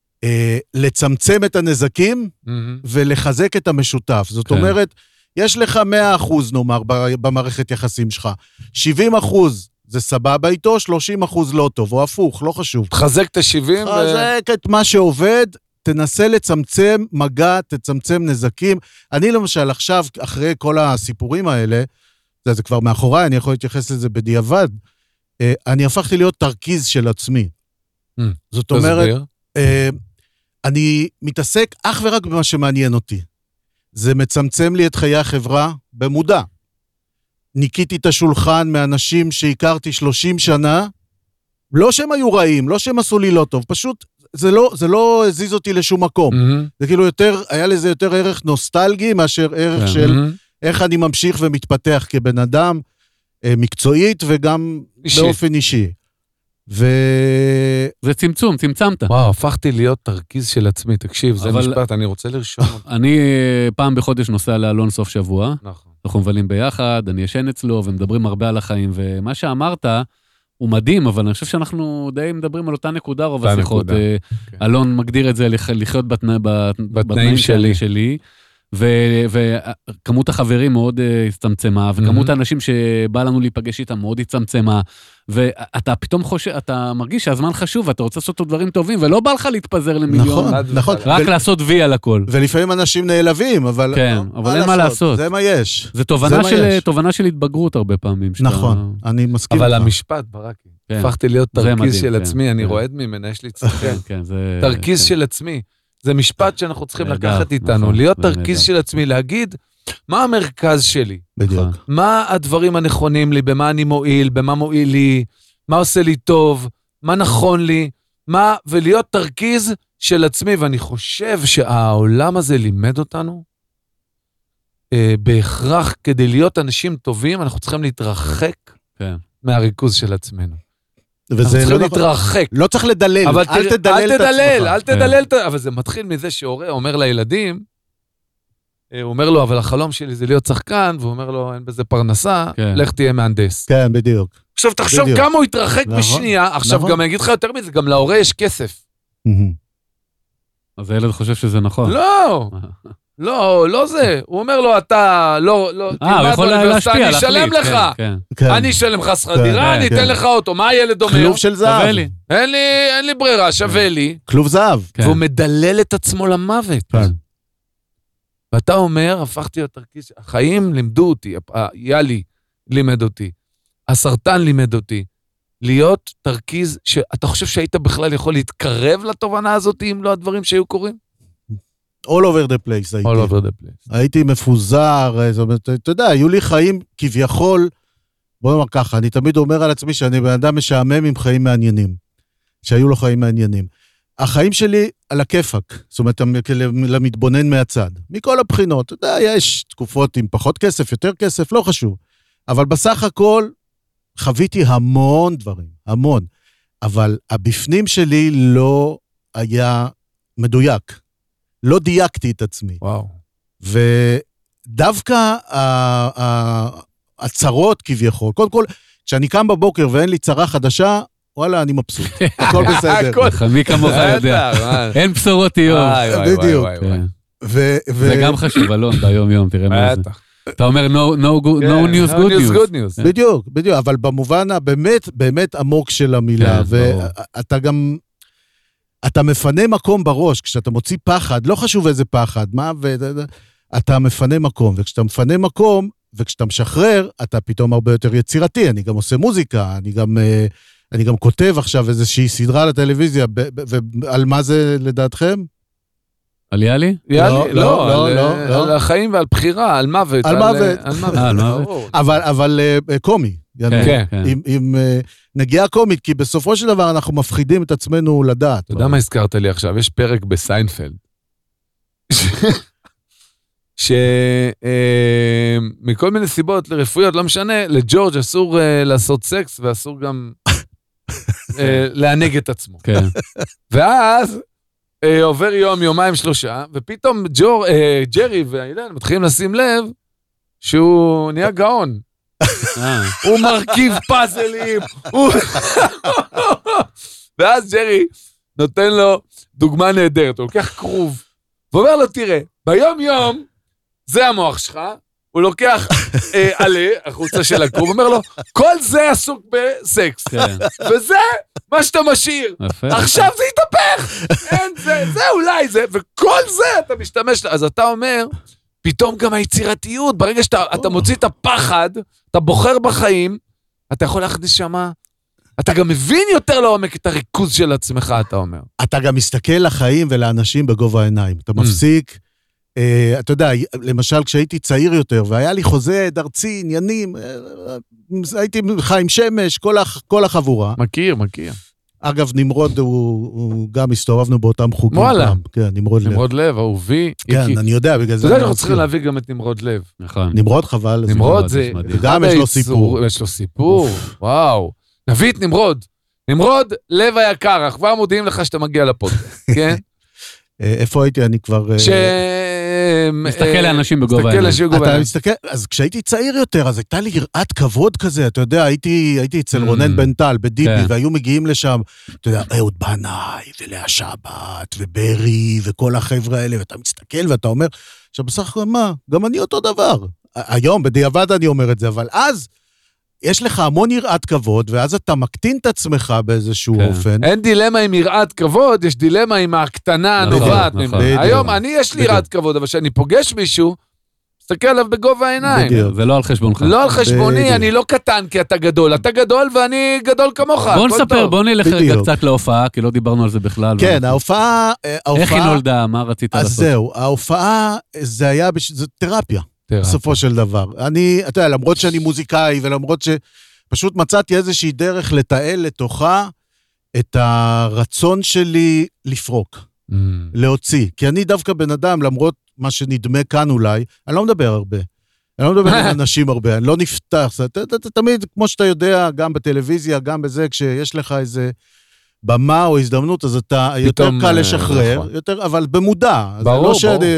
לצמצם את הנזקים, ולחזק את המשותף. זאת אומרת, יש לך 100%, נאמר, במערכת יחסים שלך. 70% זה סבבה איתו, 30% לא טוב, או הפוך, לא חשוב. תחזק את ה-70. תחזק את מה שעובד, תנסה לצמצם מגע, תצמצם נזקים. אני למשל עכשיו, אחרי כל הסיפורים האלה, זה כבר מאחוריי, אני יכול להתייחס לזה בדיעבד, אני הפכתי להיות תרכיז של עצמי. זאת אומרת, אני מתעסק אך ורק במה שמעניין אותי. זה מצמצם לי את חיי החברה במודע. ניקיתי את השולחן מאנשים שהכרתי 30 שנה, לא שהם היו רעים, לא שהם עשו לי לא טוב, פשוט זה לא הזיז אותי לשום מקום. זה כאילו יותר, היה לזה יותר ערך נוסטלגי, מאשר ערך של איך אני ממשיך ומתפתח כבן אדם, מקצועית וגם באופן אישי. זה צמצום, צמצמת. וואו, הפכתי להיות תרכיז של עצמי, תקשיב, זה משפט, אני רוצה לרשום. אני פעם בחודש נוסע לאלון סוף שבוע, נכון. אנחנו מבלים ביחד, אני ישן אצלו ומדברים הרבה על החיים, ומה שאמרת הוא מדהים, אבל אני חושב שאנחנו די מדברים על אותה נקודה רוב השיחות. אלון מגדיר את זה לחיות בתנאים שלי. וכמות החברים מאוד הצטמצמה, וכמות האנשים שבא לנו להיפגש איתם מאוד הצטמצמה, ואתה פתאום חושב, אתה מרגיש שהזמן חשוב, ואתה רוצה לעשות דברים טובים, ולא בא לך להתפזר למיליון, נכון. רק לעשות וי על הכל. ולפעמים אנשים נעלבים, אבל אין מה לעשות. זה מה יש. זה תובנה של התבגרות הרבה פעמים. נכון, אני מסכים. אבל המשפט, ברקי, הפכתי להיות תרכיז של עצמי, אני רועד ממנה, יש לי צחקן. תרכיז של עצמי. זה משפט שאנחנו צריכים לקחת איתנו, להיות תרכיז של עצמי, להגיד מה המרכז שלי, בדיוק. מה הדברים הנכונים לי, במה אני מועיל, במה מועיל לי, מה עושה לי טוב, מה נכון לי, ולהיות תרכיז של עצמי, ואני חושב שהעולם הזה לימד אותנו, בהכרח כדי להיות אנשים טובים, אנחנו צריכים להתרחק מהריכוז של עצמנו. אנחנו צריכים להתרחק. לא צריך לדלל, אל תדלל את עצמך. אל תדלל, אבל זה מתחיל מזה שהורה אומר לילדים, הוא אומר לו, אבל החלום שלי זה להיות שחקן, והוא אומר לו, אין בזה פרנסה, לך תהיה מהנדס. כן, בדיוק. עכשיו תחשוב כמה הוא יתרחק בשנייה, עכשיו גם אני אגיד לך יותר מזה, גם להורה יש כסף. אז הילד חושב שזה נכון. לא זה. הוא אומר לו, אתה לא, הוא יכול להשפיע, אני אשלם לך. אני אשלם לך שכר דירה, אני אתן לך אותו. מה הילד אומר? כלוב של זהב. אין לי ברירה, שווה לי. כלוב זהב. והוא מדלל את עצמו למוות. ואתה אומר, הפכתי להיות תרכיז, החיים לימדו אותי, יאלי לימד אותי, הסרטן לימד אותי, להיות תרכיז, שאתה חושב שהיית בכלל יכול להתקרב לתובנה הזאת, אם לא הדברים שהיו קורים? All over the place הייתי. All over the place. הייתי מפוזר, זאת אומרת, אתה יודע, היו לי חיים כביכול בוא נאמר ככה, אני תמיד אומר על עצמי שאני בן אדם משעמם עם חיים מעניינים, שהיו לו חיים מעניינים. החיים שלי על הכיפק, זאת אומרת, למתבונן מהצד, מכל הבחינות, אתה יודע, יש תקופות עם פחות כסף, יותר כסף, לא חשוב, אבל בסך הכל חוויתי המון דברים, המון, אבל הבפנים שלי לא היה מדויק, לא דייקתי את עצמי. וואו. ודווקא הצרות כביכול, קודם כל, כשאני קם בבוקר ואין לי צרה חדשה, וואלה, אני מבסוט. הכל בסדר. מי כמוך יודע. אין בשורות איוב. בדיוק. זה גם חשוב, אלון, ביום יום, תראה מה זה. אתה אומר, no news, good news. בדיוק, אבל במובן הבאמת, באמת עמוק של המילה, ואתה גם, אתה מפנה מקום בראש, כשאתה מוציא פחד, לא חשוב איזה פחד, מה, אתה מפנה מקום, וכשאתה מפנה מקום, וכשאתה משחרר, אתה פתאום הרבה יותר יצירתי, אני גם עושה מוזיקה, אני גם כותב עכשיו איזושהי סדרה לטלוויזיה, ועל מה זה לדעתכם? על יאלי? לא, על החיים ועל בחירה, על מוות. על מוות. אבל קומי. כן. עם נגיעה קומית, כי בסופו של דבר אנחנו מפחידים את עצמנו לדעת. אתה יודע מה הזכרת לי עכשיו? יש פרק בסיינפלד. שמכל מיני סיבות לרפואיות, לא משנה, לג'ורג' אסור לעשות סקס, ואסור גם להנהג את עצמו. כן. ואז עובר יום, יומיים, 3, ופתאום ג'רי והילן מתחילים לשים לב שהוא נהיה גאון. הוא מרכיב פאזלים. ואז ג'רי נותן לו דוגמה נהדרת, הוא לוקח כרוב, ואומר לו, תראה, ביום יום, זה המוח שלך, הוא לוקח עלה, החוצה של הכרוב, אומר לו, כל זה עסוק בסקס, וזה מה שאתה משאיר, עכשיו זה יתהפך, זה אולי זה, וכל זה אתה משתמש, אז אתה אומר, פתאום גם היצירתיות, ברגע שאתה מוציא את הפחד, אתה בוחר בחיים, אתה יכול להחדיש שמה, אתה גם מבין יותר לעומק את הריכוז של עצמך, אתה אומר. אתה גם מסתכל לחיים ולאנשים בגובה העיניים, אתה מפסיק, אתה יודע, למשל כשהייתי צעיר יותר, והיה לי חוזה דרצי, עניינים, הייתי חיים שמש, כל החבורה. מכיר. אגב, נמרוד הוא גם הסתובבנו באותם חוקים. וואלה. כן, נמרוד לב. נמרוד לב, אהובי. כן, אני יודע, בגלל זה. אתה יודע, אנחנו צריכים להביא גם את נמרוד לב. נכון. נמרוד חבל. נמרוד זה... גם יש לו סיפור. יש לו סיפור, וואו. נביא את נמרוד. נמרוד, לב היקר, אנחנו כבר מודיעים לך שאתה מגיע לפודקאסט, כן? איפה הייתי? אני כבר... מסתכל לאנשים בגובה העיניים. אתה מסתכל, אז כשהייתי צעיר יותר, אז הייתה לי יראת כבוד כזה, אתה יודע, הייתי אצל רונן בן טל, בדיבי, והיו מגיעים לשם, אתה יודע, אהוד בנאי, ולאה שבת, וברי, וכל החבר'ה האלה, ואתה מסתכל ואתה אומר, עכשיו בסך הכל מה? גם אני אותו דבר. היום, בדיעבד אני אומר את זה, אבל אז, יש לך המון יראת כבוד, ואז אתה מקטין את עצמך באיזשהו אופן. אין דילמה עם יראת כבוד, יש דילמה עם הקטנה הנובעת. היום יש לי יראת כבוד, אבל כשאני פוגש מישהו, מסתכל עליו בגובה העיניים. זה לא על חשבונך. לא על חשבוני, אני לא קטן כי אתה גדול. אתה גדול ואני גדול כמוך. בוא נספר, בוא נלך רגע קצת להופעה, כי לא דיברנו על זה בכלל. כן, ההופעה... איך היא נולדה? מה רצית לעשות? אז זהו, ההופעה, זה היה... זה תרפיה. בסופו של דבר. אתה יודע, למרות שאני מוזיקאי, ולמרות שפשוט מצאתי איזושהי דרך לתעל לתוכה את הרצון שלי לפרוק, להוציא. כי אני דווקא בן אדם, למרות מה שנדמה כאן אולי, אני לא מדבר הרבה. אני לא מדבר עם אנשים הרבה, אני לא נפתח. תמיד, כמו שאתה יודע, גם בטלוויזיה, גם בזה, כשיש לך איזה במה או הזדמנות, אז אתה יותר קל לשחרר, אבל במודע. ברור.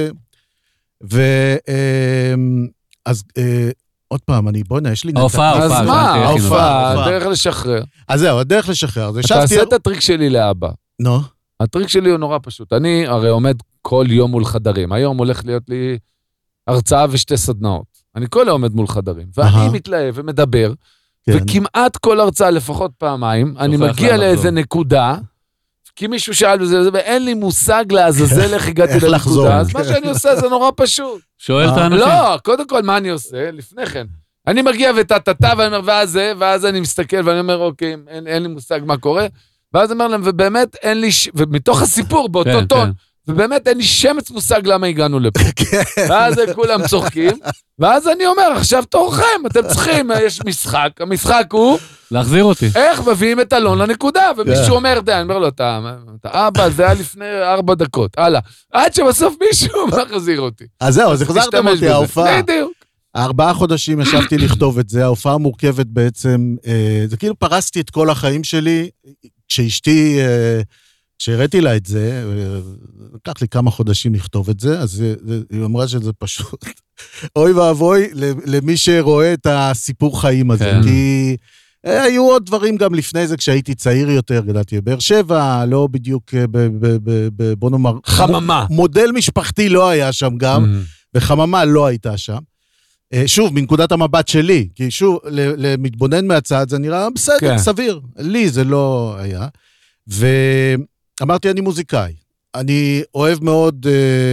אז עוד פעם, יש לי... ההופעה. אז מה? ההופעה, הדרך לשחרר. אז זהו, הדרך לשחרר. אתה עושה את הטריק שלי לאבא. נו. הטריק שלי הוא נורא פשוט. אני הרי עומד כל יום מול חדרים. היום הולך להיות לי הרצאה ושתי סדנאות. אני כל יום עומד מול חדרים. ואני מתלהב ומדבר, וכמעט כל הרצאה, לפחות פעמיים, אני מגיע לאיזה נקודה, כי מישהו שאל בזה, ואין לי מושג לעזאזל איך הגעתי לנקודה, אז מה שאני עושה זה נורא פשוט. שואל את האנשים. לא, קודם כל, מה אני עושה? לפני כן. אני מגיע וטטטה, ואני אומר, ואז אני מסתכל, ואני אומר, אוקיי, אין לי מושג מה קורה, ואז אני אומר להם, ובאמת אין לי, ומתוך הסיפור, באותו טון, ובאמת אין לי שמץ מושג למה הגענו לפה. ואז כולם צוחקים, ואז אני אומר, עכשיו תורכם, אתם צריכים, יש משחק, המשחק הוא... להחזיר אותי. איך מביאים את אלון לנקודה, ומישהו אומר, די, אני אומר לו, אתה אבא, זה היה לפני 4 דקות, הלאה. עד שבסוף מישהו מחזיר אותי. אז זהו, אז החזרתם אותי, ההופעה. בדיוק. 4 חודשים ישבתי לכתוב את זה, ההופעה מורכבת בעצם, זה כאילו פרסתי את כל החיים שלי, כשאשתי, כשהראיתי לה את זה, לקח לי כמה חודשים לכתוב את זה, אז היא אמרה שזה פשוט, אוי ואבוי למי שרואה את הסיפור חיים הזה, כי היו עוד דברים גם לפני זה, כשהייתי צעיר יותר, גדלתי בבאר שבע, לא בדיוק, בוא נאמר, חממה. מודל משפחתי לא היה שם גם, וחממה לא הייתה שם. שוב, מנקודת המבט שלי, כי שוב, למתבונן מהצד, זה נראה בסדר, סביר. לי זה לא היה. ואמרתי, אני מוזיקאי. אני אוהב מאוד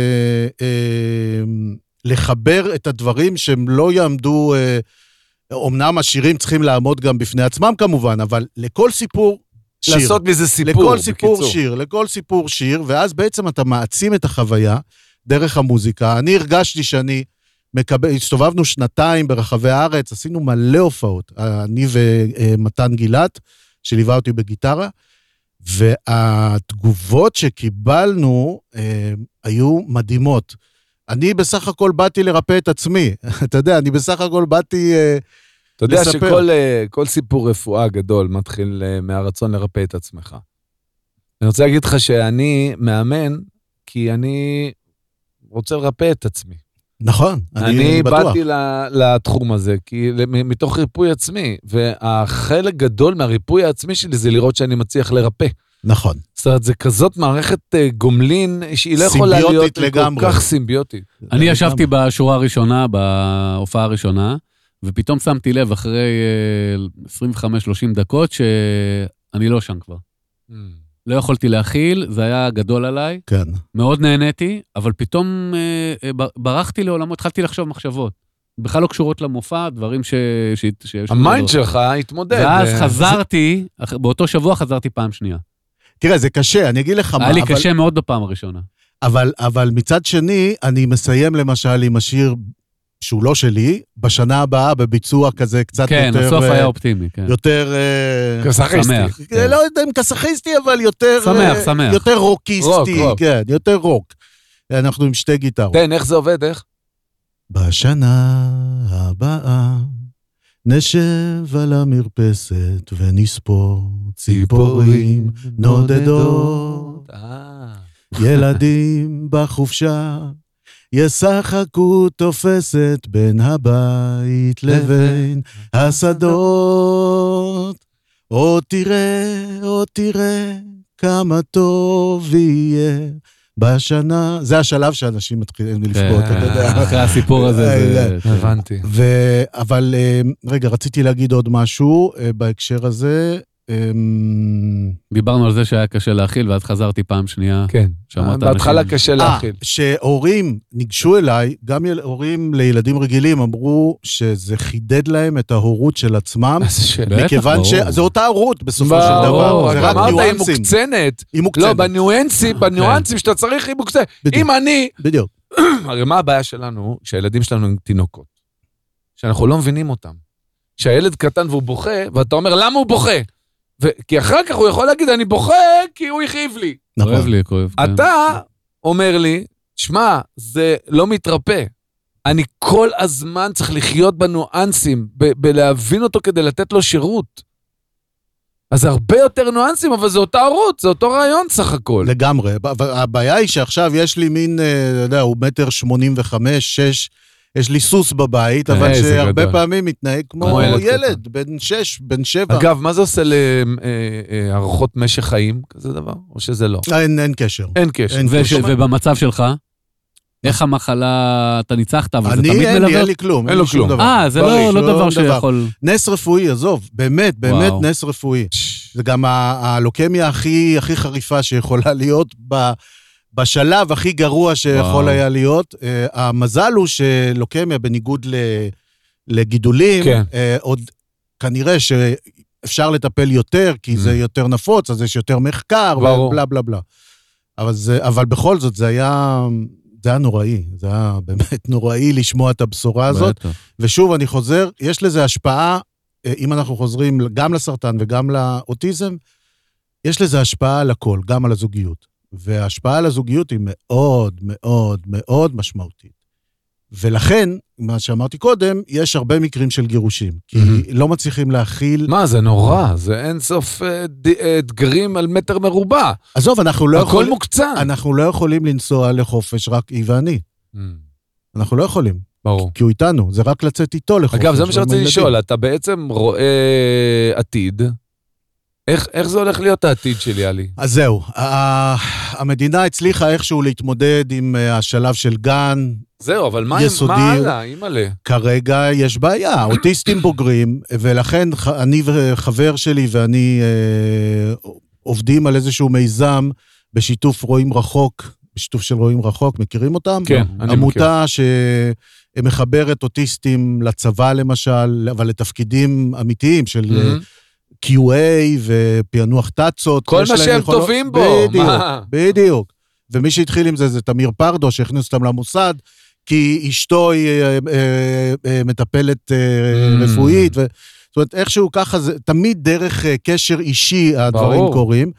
לחבר את הדברים שהם לא יעמדו, אמנם השירים צריכים לעמוד גם בפני עצמם כמובן, אבל לכל סיפור שיר. לעשות מזה סיפור, לכל סיפור שיר, לכל סיפור שיר, ואז בעצם אתה מעצים את החוויה דרך המוזיקה. אני הרגשתי שאני הסתובבנו 2 ברחבי הארץ, עשינו מלא הופעות, אני ומתן גילת, שליווה אותי בגיטרה, והתגובות שקיבלנו היו מדהימות. אני בסך הכל באתי לרפא את עצמי, אתה יודע, אני בסך הכל באתי לספר. אתה יודע שכל סיפור רפואה גדול מתחיל מהרצון לרפא את עצמך. אני רוצה להגיד לך שאני מאמן, כי אני רוצה לרפא את עצמי. נכון, אני באתי לתחום הזה, כי מתוך ריפוי עצמי, והחלק גדול מהריפוי העצמי שלי זה לראות שאני מצליח לרפא. נכון. זאת אומרת, זה כזאת מערכת גומלין, שהיא לא יכולה להיות כל כך סימביוטית. אני ישבתי בשורה הראשונה, בהופעה הראשונה, ופתאום שמתי לב אחרי 25-30 דקות, שאני לא שם כבר. לא יכולתי להכיל, זה היה גדול עליי. כן. מאוד נהניתי, אבל פתאום ברחתי לעולמות, התחלתי לחשוב מחשבות. בכלל לא קשורות למופע, דברים המיינד שלך התמודד. ואז חזרתי, באותו שבוע חזרתי פעם שנייה. תראה, זה קשה, אני אגיד לך מה. היה לי קשה מאוד בפעם הראשונה. אבל מצד שני, אני מסיים למשל עם השיר שהוא לא שלי, בשנה הבאה בביצוע כזה קצת יותר... כן, הסוף היה אופטימי, כן. יותר... קסאכיסטי. לא יודע אם קסאכיסטי, אבל יותר... שמח. יותר רוקיסטי, כן, יותר רוק. אנחנו עם 2 גיטרות. תן, איך זה עובד, איך? בשנה הבאה נשב על המרפסת ונספור ציפורים נודדות. ילדים בחופשה ישחקו תופסת בין הבית לבין השדות. או תראה כמה טוב יהיה בשנה. זה השלב שאנשים מתחילים לבכות, אתה יודע. אחרי הסיפור הזה. הבנתי. אבל רגע, רציתי להגיד עוד משהו בהקשר הזה. דיברנו על זה שהיה קשה להכיל, ואז חזרתי פעם שנייה. כן, בהתחלה קשה להכיל. שהורים ניגשו אליי, גם הורים לילדים רגילים, אמרו שזה חידד להם את ההורות של עצמם, מכיוון שזו אותה הורות בסופו של דבר. זה רק ניואנסים. אמרת, היא מוקצנת. היא מוקצנת. לא, בניואנסים שאתה צריך, היא מוקצנת. אם אני... בדיוק. הרי מה הבעיה שלנו? שהילדים שלנו הם תינוקות. שאנחנו לא מבינים אותם. שהילד קטן והוא בוכה, ואתה אומר, למה הוא בוכה? כי אחר כך הוא יכול להגיד, אני בוכה כי הוא הכאיב לי. כואב לי, כואב. אתה אומר לי, שמע, זה לא מתרפא. אני כל הזמן צריך לחיות בנואנסים, בלהבין אותו כדי לתת לו שירות. אז זה הרבה יותר נואנסים, אבל זה אותה ערוץ, זה אותו רעיון סך הכל. לגמרי. הבעיה היא שעכשיו יש לי מין, אתה יודע, הוא 1.85 מטר, 6, יש לי סוס בבית, אבל שהרבה פעמים מתנהג כמו ילד, בן 6, בן 7. אגב, מה זה עושה להערכות משך חיים, כזה דבר? או שזה לא? אין קשר. אין קשר. ובמצב שלך? איך המחלה, אתה ניצחת, אבל זה תמיד מלווה? אין לי כלום. אין לו כלום. זה לא דבר שיכול... נס רפואי, עזוב, באמת נס רפואי. זה גם הלוקמיה הכי חריפה שיכולה להיות בשלב הכי גרוע שיכול היה להיות. המזל הוא שלוקמיה, בניגוד לגידולים, עוד כנראה שאפשר לטפל יותר, כי זה יותר נפוץ, אז יש יותר מחקר, ובלה בלה בלה. אבל בכל זאת, זה היה נוראי. זה היה באמת נוראי לשמוע את הבשורה הזאת. ושוב, אני חוזר, יש לזה השפעה, אם אנחנו חוזרים גם לסרטן וגם לאוטיזם, יש לזה השפעה על הכל, גם על הזוגיות. וההשפעה על הזוגיות היא מאוד מאוד מאוד משמעותית. ולכן, מה שאמרתי קודם, יש הרבה מקרים של גירושים, כי לא מצליחים להכיל... מה, זה נורא, זה אין סוף אתגרים על מטר מרובע. עזוב, הכל מוקצן. אנחנו לא יכולים לנסוע לחופש, רק היא ואני. אנחנו לא יכולים. ברור. כי הוא איתנו, זה רק לצאת איתו לחופש. אגב, זה מה שרציתי לשאול, אתה בעצם רואה עתיד, איך זה הולך להיות העתיד שלי, עלי? אז זהו, המדינה הצליחה איכשהו להתמודד עם השלב של גן, זהו, אבל מה הלאה? אימאלה. כרגע יש בעיה, אוטיסטים בוגרים, ולכן אני וחבר שלי ואני עובדים על איזשהו מיזם בשיתוף רואים רחוק, בשיתוף של רואים רחוק, מכירים אותם? כן, אני מכיר. עמותה שמחברת אוטיסטים לצבא למשל, אבל לתפקידים אמיתיים של... QA ופענוח טאצות. כל מה שהם טובים בו. בדיוק. ומי שהתחיל עם זה תמיר פרדו, שהכניס אותם למוסד, כי אשתו היא מטפלת רפואית, זאת אומרת, איכשהו ככה, זה תמיד דרך קשר אישי הדברים קורים,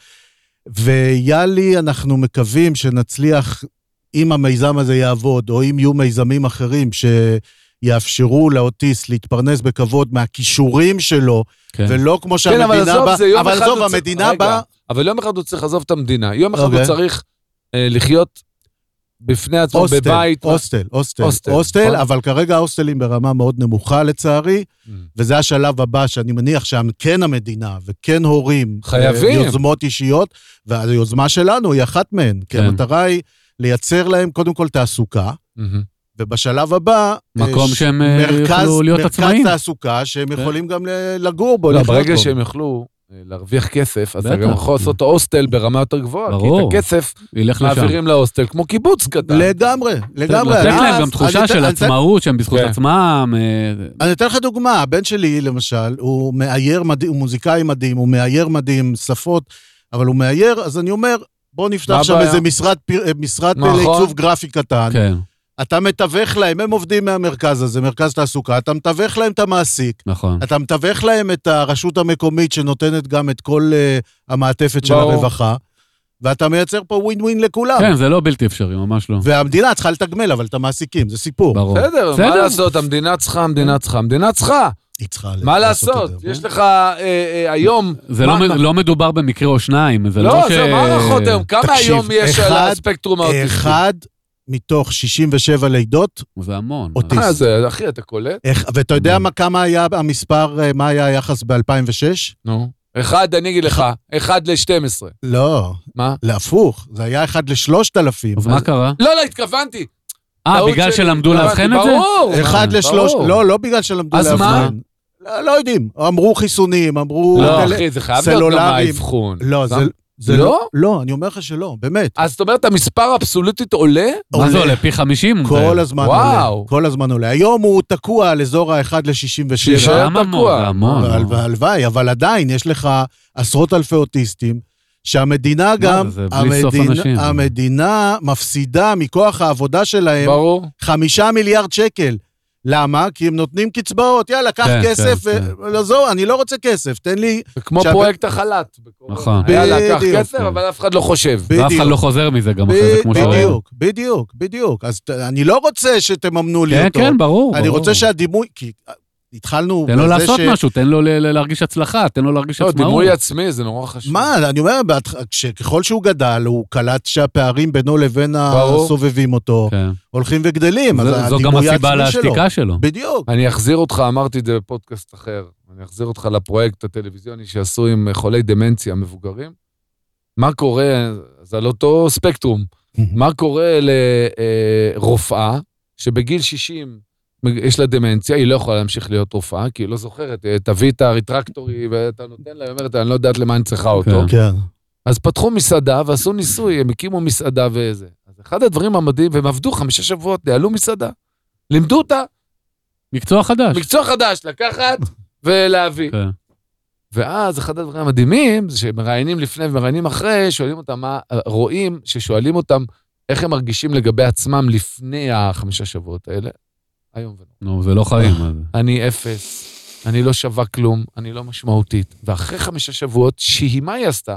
ויאלי אנחנו מקווים שנצליח, אם המיזם הזה יעבוד, או אם יהיו מיזמים אחרים שיאפשרו לאוטיסט להתפרנס בכבוד מהכישורים שלו, ולא כמו שהמדינה באה, אבל עזוב, המדינה באה... אבל יום אחד הוא צריך לעזוב את המדינה, יום אחד הוא צריך לחיות בפני עצמו בבית. הוסטל, אבל כרגע ההוסטלים ברמה מאוד נמוכה לצערי, וזה השלב הבא שאני מניח שכן המדינה וכן הורים, חייבים. יוזמות אישיות, והיוזמה שלנו היא אחת מהן, כי המטרה היא לייצר להם קודם כל תעסוקה, ובשלב הבא, מקום שהם יוכלו להיות עצמאים. מרכז תעסוקה שהם יכולים גם לגור בו. ברגע שהם יוכלו להרוויח כסף, אז אתה גם יכול לעשות את ההוסטל ברמה יותר גבוהה, כי את הכסף מעבירים להוסטל, כמו קיבוץ קטן. לגמרי. לתת להם גם תחושה של עצמאות, שהם בזכות עצמם. אני אתן לך דוגמה, הבן שלי למשל, הוא מאייר מדהים, הוא מוזיקאי מדהים, הוא מאייר מדהים, שפות, אבל הוא מאייר, אז אני אומר, בוא נפתח שם איזה משרד לעיצוב גרפי קטן. כן. אתה מתווך להם, הם עובדים מהמרכז הזה, מרכז תעסוקה, אתה מתווך להם את המעסיק, נכון. אתה מתווך להם את הרשות המקומית שנותנת גם את כל המעטפת של הרווחה, ואתה מייצר פה ווין ווין לכולם. כן, זה לא בלתי אפשרי, ממש לא. והמדינה צריכה לתגמל, אבל את המעסיקים, זה סיפור. ברור. בסדר, מה לעשות? המדינה צריכה. היא צריכה. מה לעשות? יש לך היום... זה לא מדובר במקרה או שניים, זה לא ש... לא, זה מערכות היום. כמה היום יש על הספקטרום האוטיסטי? אחד מתוך 67 לידות. זה המון. אוטיסט. זה, אחי, אתה קולט? ואתה יודע כמה היה המספר, מה היה היחס ב-2006? נו. אני אגיד לך, 1 ל-12. לא. מה? להפוך, זה היה 1 ל-3,000. אז מה קרה? לא, התכוונתי. בגלל שלמדו להבחן את זה? ברור. 1 ל-3, לא בגלל שלמדו להבחן. אז מה? לא יודעים, אמרו חיסונים, אמרו... לא, אחי, זה חייב להיות גם האבחון. לא, זה לא? לא, אני אומר לך שלא, באמת. אז זאת אומרת, המספר האבסולוטית עולה? מה זה עולה? פי 50? כל הזמן עולה. כל הזמן עולה. היום הוא תקוע על אזור ה-1 ל-67. שהיה תקוע. והלוואי, אבל עדיין יש לך עשרות אלפי אוטיסטים, שהמדינה גם, המדינה מפסידה מכוח העבודה שלהם 5 מיליארד שקל. למה? כי הם נותנים קצבאות, יאללה, קח כסף, אני לא רוצה כסף, תן לי... כמו פרויקט החל"ת. נכון. יאללה, קח כסף, אבל אף אחד לא חושב. ואף אחד לא חוזר מזה גם אחרי זה, כמו שאומרים. בדיוק. אז אני לא רוצה שתממנו לי אותו. כן, ברור. אני רוצה שהדימוי... כי התחלנו... תן לו לעשות משהו, תן לו להרגיש הצלחה, תן לו להרגיש עצמאות. דימוי עצמי, זה נורא חשוב. מה, אני אומר, ככל שהוא גדל, הוא קלט שהפערים בינו לבין הסובבים אותו, הולכים וגדלים. זו גם הסיבה להשתיקה שלו. בדיוק. אני אחזיר אותך, אמרתי את זה בפודקאסט אחר, אני אחזיר אותך לפרויקט הטלוויזיוני שעשו עם חולי דמנציה מבוגרים. מה קורה, זה על אותו ספקטרום, מה קורה לרופאה שבגיל 60 יש לה דמנציה, היא לא יכולה להמשיך להיות רופאה, כי היא לא זוכרת, תביא את הריטרקטורי, ואתה נותן לה, היא אומרת, אני לא יודעת למה אני צריכה אותו. כן. אז פתחו מסעדה, ועשו ניסוי, הם הקימו מסעדה וזה. אז אחד הדברים המדהים, והם עבדו 5 שבועות, ניהלו מסעדה. לימדו אותה. מקצוע חדש. לקחת ולהביא. ואז אחד הדברים המדהימים, זה שמראיינים לפני ומראיינים אחרי, שואלים אותם רואים ששואלים אותם איך הם מרגישים לגבי עצמם לפני 5 שבועות האלה. היום ונורא. נו, זה לא חיים. אני אפס, אני לא שווה כלום, אני לא משמעותית. ואחרי 5 שבועות, שהיא מה היא עשתה?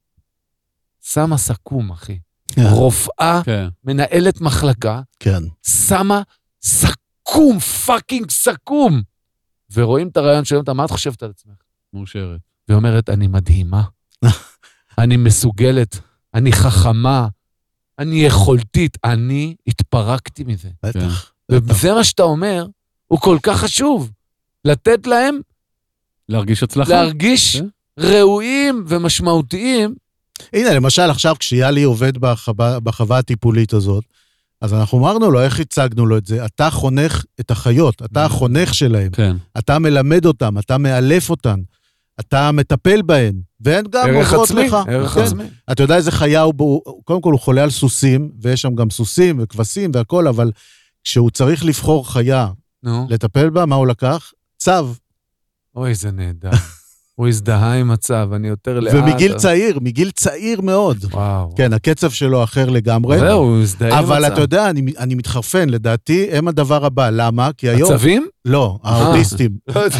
שמה סכום, אחי. רופאה, מנהלת מחלקה, שמה סכום, פאקינג סכום. ורואים את הרעיון שלהם, מה את חושבת על עצמך? מאושרת. ואומרת, אני מדהימה, אני מסוגלת, אני חכמה, אני יכולתית, אני התפרקתי מזה. בטח. וזה מה שאתה אומר, הוא כל כך חשוב. לתת להם, להרגיש הצלחה. להרגיש ראויים ומשמעותיים. הנה, למשל, עכשיו כשיאלי עובד בחווה הטיפולית הזאת, אז אנחנו אמרנו לו, איך הצגנו לו את זה? אתה חונך את החיות, אתה החונך שלהם. כן. אתה מלמד אותם, אתה מאלף אותן, אתה מטפל בהן, והן גם עוזרות לך. ערך עצמי. אתה יודע איזה חיה קודם כל הוא חולה על סוסים, ויש שם גם סוסים וכבשים והכל, אבל כשהוא צריך לבחור חיה, לטפל בה, מה הוא לקח? צב. אוי, זה נהדר. הוא הזדהה עם הצו, אני יותר לאט. מגיל צעיר מאוד. וואו. כן, הקצב שלו אחר לגמרי. זהו, הוא הזדהה עם הצו. אבל אתה יודע, אני מתחרפן, לדעתי, הם הדבר הבא. למה? כי היום... הצווים? לא, האוטיסטים.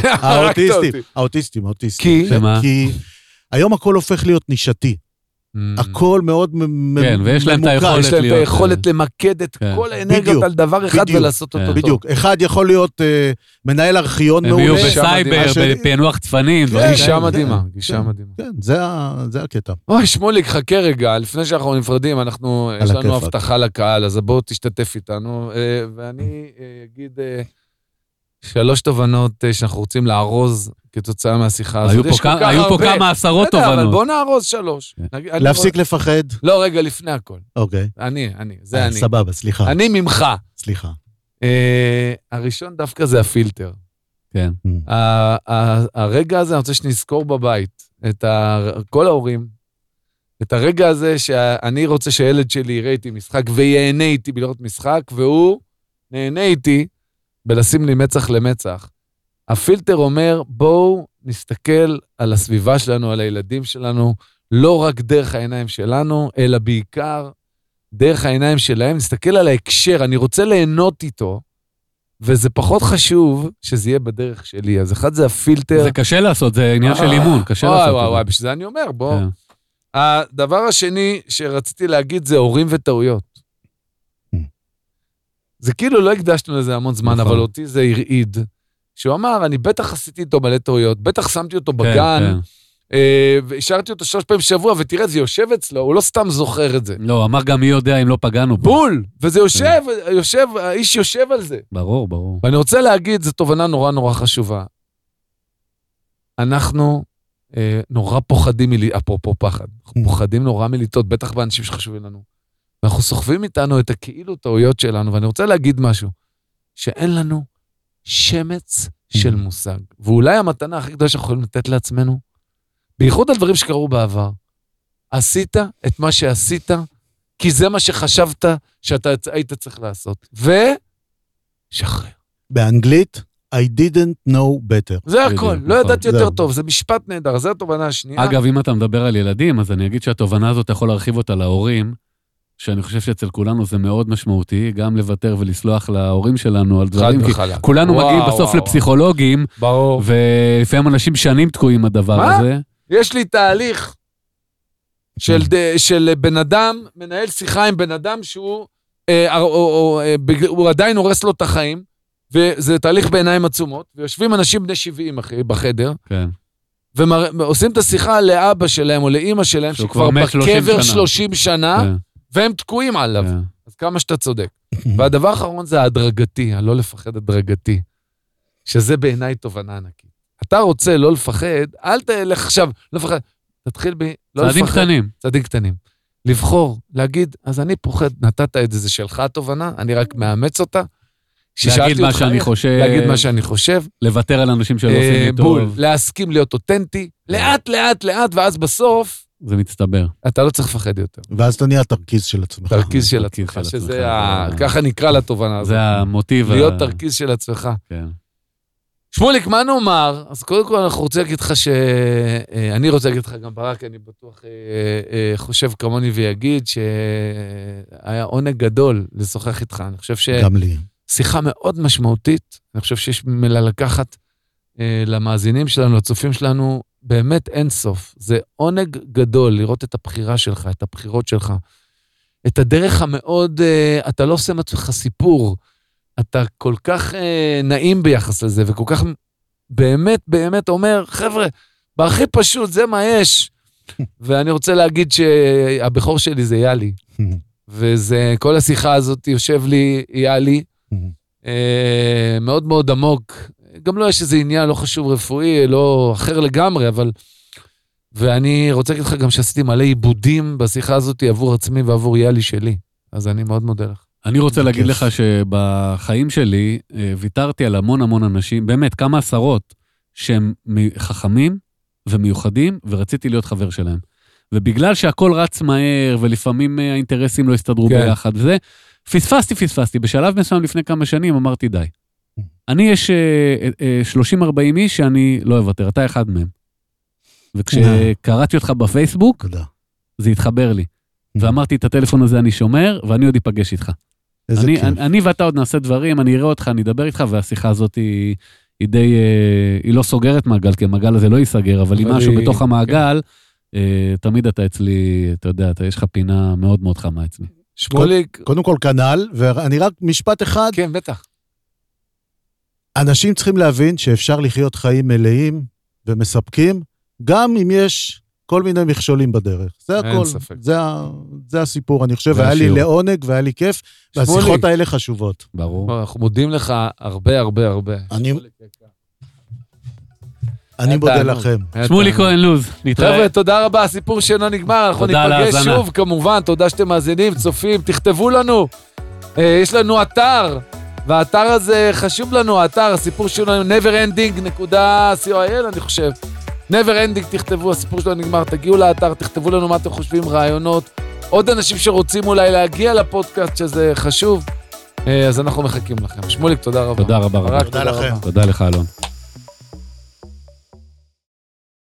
האוטיסטים. כי היום הכל הופך להיות נישתי. הכל מאוד ממוקד. כן, ויש להם את היכולת יש להם את היכולת למקד את כל האנרגיות על דבר אחד ולעשות אותו טוב. בדיוק, אחד יכול להיות מנהל ארכיון מעולה. הם יהיו בסייבר, בפענוח צפנים. גישה מדהימה, גישה מדהימה. כן, זה הקטע. אוי, שמוליק, חכה רגע, לפני שאנחנו נפרדים, יש לנו הבטחה לקהל, אז בואו תשתתף איתנו, ואני אגיד 3 תובנות שאנחנו רוצים לארוז כתוצאה מהשיחה הזאת. היו פה כמה עשרות תובנות. אבל בוא נארוז 3. להפסיק לפחד. לא, רגע, לפני הכל. אוקיי. זה אני. סבבה, סליחה. אני ממך. סליחה. הראשון דווקא זה הפילטר. כן. הרגע הזה, אני רוצה שנזכור בבית, כל ההורים, את הרגע הזה שאני רוצה שהילד שלי יראה איתי משחק, ויהנה איתי בלראות משחק, והוא נהנה איתי, בלשים לי מצח למצח. הפילטר אומר, בואו נסתכל על הסביבה שלנו, על הילדים שלנו, לא רק דרך העיניים שלנו, אלא בעיקר דרך העיניים שלהם, נסתכל על ההקשר, אני רוצה ליהנות איתו, וזה פחות חשוב שזה יהיה בדרך שלי. אז אחד זה הפילטר. זה קשה לעשות, זה עניין של אימון, קשה לעשות. וואי, בשביל זה אני אומר, בוא. הדבר השני שרציתי להגיד זה הורים וטעויות. זה כאילו לא הקדשנו לזה המון זמן, אבל אותי זה הרעיד. שהוא אמר, אני בטח עשיתי איתו מלא טעויות, בטח שמתי אותו בגן, והשארתי אותו 3 פעמים בשבוע, ותראה, זה יושב אצלו, הוא לא סתם זוכר את זה. לא, אמר גם מי יודע אם לא פגענו פה. בול, וזה יושב, האיש יושב על זה. ברור. ואני רוצה להגיד, זו תובנה נורא נורא חשובה. אנחנו נורא פוחדים, אפרופו פחד, אנחנו פוחדים נורא מליטות, בטח באנשים שחשובים לנו. ואנחנו סוחבים איתנו את הכאילו טעויות שלנו, ואני רוצה להגיד משהו, שאין לנו שמץ של מושג. ואולי המתנה הכי גדולה שאנחנו יכולים לתת לעצמנו, בייחוד על דברים שקרו בעבר, עשית את מה שעשית, כי זה מה שחשבת שאתה היית צריך לעשות. ושחרר. באנגלית, I didn't know better. זה הכל, לא ידעתי יותר טוב, זה משפט נהדר, זה התובנה השנייה. אגב, אם אתה מדבר על ילדים, אז אני אגיד שהתובנה הזאת יכול להרחיב אותה להורים, שאני חושב שאצל כולנו זה מאוד משמעותי, גם לוותר ולסלוח להורים שלנו על דברים, כי כולנו מגיעים בסוף לפסיכולוגים, ולפעמים אנשים שנים תקועים הדבר הזה. יש לי תהליך של בן אדם, מנהל שיחה עם בן אדם שהוא עדיין הורס לו את החיים, וזה תהליך בעיניים עצומות, ויושבים אנשים בני 70, אחי, בחדר, ועושים את השיחה לאבא שלהם או לאמא שלהם, שכבר בקבר 30 שנה, והם תקועים עליו. אז כמה שאתה צודק. והדבר האחרון זה ההדרגתי, הלא לפחד הדרגתי, שזה בעיניי תובנה ענקית. אתה רוצה לא לפחד, אל תלך עכשיו, לא לפחד, תתחיל ב... צעדים קטנים. צעדים קטנים. לבחור, להגיד, אז אני פוחד, נתת את זה שלך התובנה, אני רק מאמץ אותה. להגיד מה שאני חושב. להגיד מה שאני חושב. לוותר על אנשים שלא עושים לי טוב. להסכים להיות אותנטי, לאט, ואז בסוף... זה מצטבר. אתה לא צריך לפחד יותר. ואז אתה נהיה תרכיז של עצמך. תרכיז של עצמך, שזה ככה נקרא לתובנה הזאת. זה המוטיב. להיות תרכיז של עצמך. כן. שמוליק, מה נאמר? אז קודם כל אנחנו רוצים להגיד לך אני רוצה להגיד לך גם ברק, אני בטוח חושב כמוני ויגיד שהיה עונג גדול לשוחח איתך. אני חושב גם לי. שיחה מאוד משמעותית, אני חושב שיש ממילא לקחת למאזינים שלנו, לצופים שלנו, באמת אין סוף. זה עונג גדול לראות את הבחירה שלך, את הבחירות שלך, את הדרך המאוד, אתה לא עושה מעצמך סיפור, אתה כל כך נעים ביחס לזה, וכל כך באמת, באמת אומר, חבר'ה, בהכי פשוט, זה מה יש. ואני רוצה להגיד שהבכור שלי זה יאלי. וזה, כל השיחה הזאת יושב לי, יאלי, מאוד מאוד עמוק. גם לא יש איזה עניין, לא חשוב רפואי, לא אחר לגמרי, אבל... ואני רוצה להגיד לך גם שעשיתי מלא עיבודים בשיחה הזאת עבור עצמי ועבור יאלי שלי. אז אני מאוד מודה לך. אני רוצה להגיד לך שבחיים שלי ויתרתי על המון המון אנשים, באמת כמה עשרות שהם חכמים ומיוחדים, ורציתי להיות חבר שלהם. ובגלל שהכל רץ מהר, ולפעמים האינטרסים לא הסתדרו ביחד, וזה, פספסתי. בשלב מסוים לפני כמה שנים אמרתי די. אני יש 30-40 איש שאני לא אוותר, אתה אחד מהם. וכשקראתי אותך בפייסבוק, זה התחבר לי. ואמרתי, את הטלפון הזה אני שומר, ואני עוד ייפגש איתך. אני ואתה עוד נעשה דברים, אני אראה אותך, אני אדבר איתך, והשיחה הזאת היא די, היא לא סוגרת מעגל, כי המעגל הזה לא ייסגר, אבל היא משהו בתוך המעגל, תמיד אתה אצלי, אתה יודע, יש לך פינה מאוד מאוד חמה אצלי. שמוליק. קודם כל כנ"ל, ואני רק משפט אחד. כן, בטח. אנשים צריכים להבין שאפשר לחיות חיים מלאים ומספקים, גם אם יש כל מיני מכשולים בדרך. זה הכל. זה הסיפור, אני חושב, היה לי לעונג והיה לי כיף, והשיחות האלה חשובות. ברור. אנחנו מודים לך הרבה, הרבה, הרבה. אני מודה לכם. שמוליק כהן לוז, נתראה. חבר'ה, תודה רבה, הסיפור שלנו נגמר, אנחנו ניפגש שוב, כמובן, תודה שאתם מאזינים, צופים, תכתבו לנו. יש לנו אתר, והאתר הזה חשוב לנו, האתר, הסיפור שלנו, neverending.co.il, אני חושב. neverending, תכתבו, הסיפור שלנו נגמר, תגיעו לאתר, תכתבו לנו מה אתם חושבים, רעיונות, עוד אנשים שרוצים אולי להגיע לפודקאסט, שזה חשוב, אז אנחנו מחכים לכם. שמוליק, תודה רבה. תודה רבה. תודה לכם. תודה לך, אלון.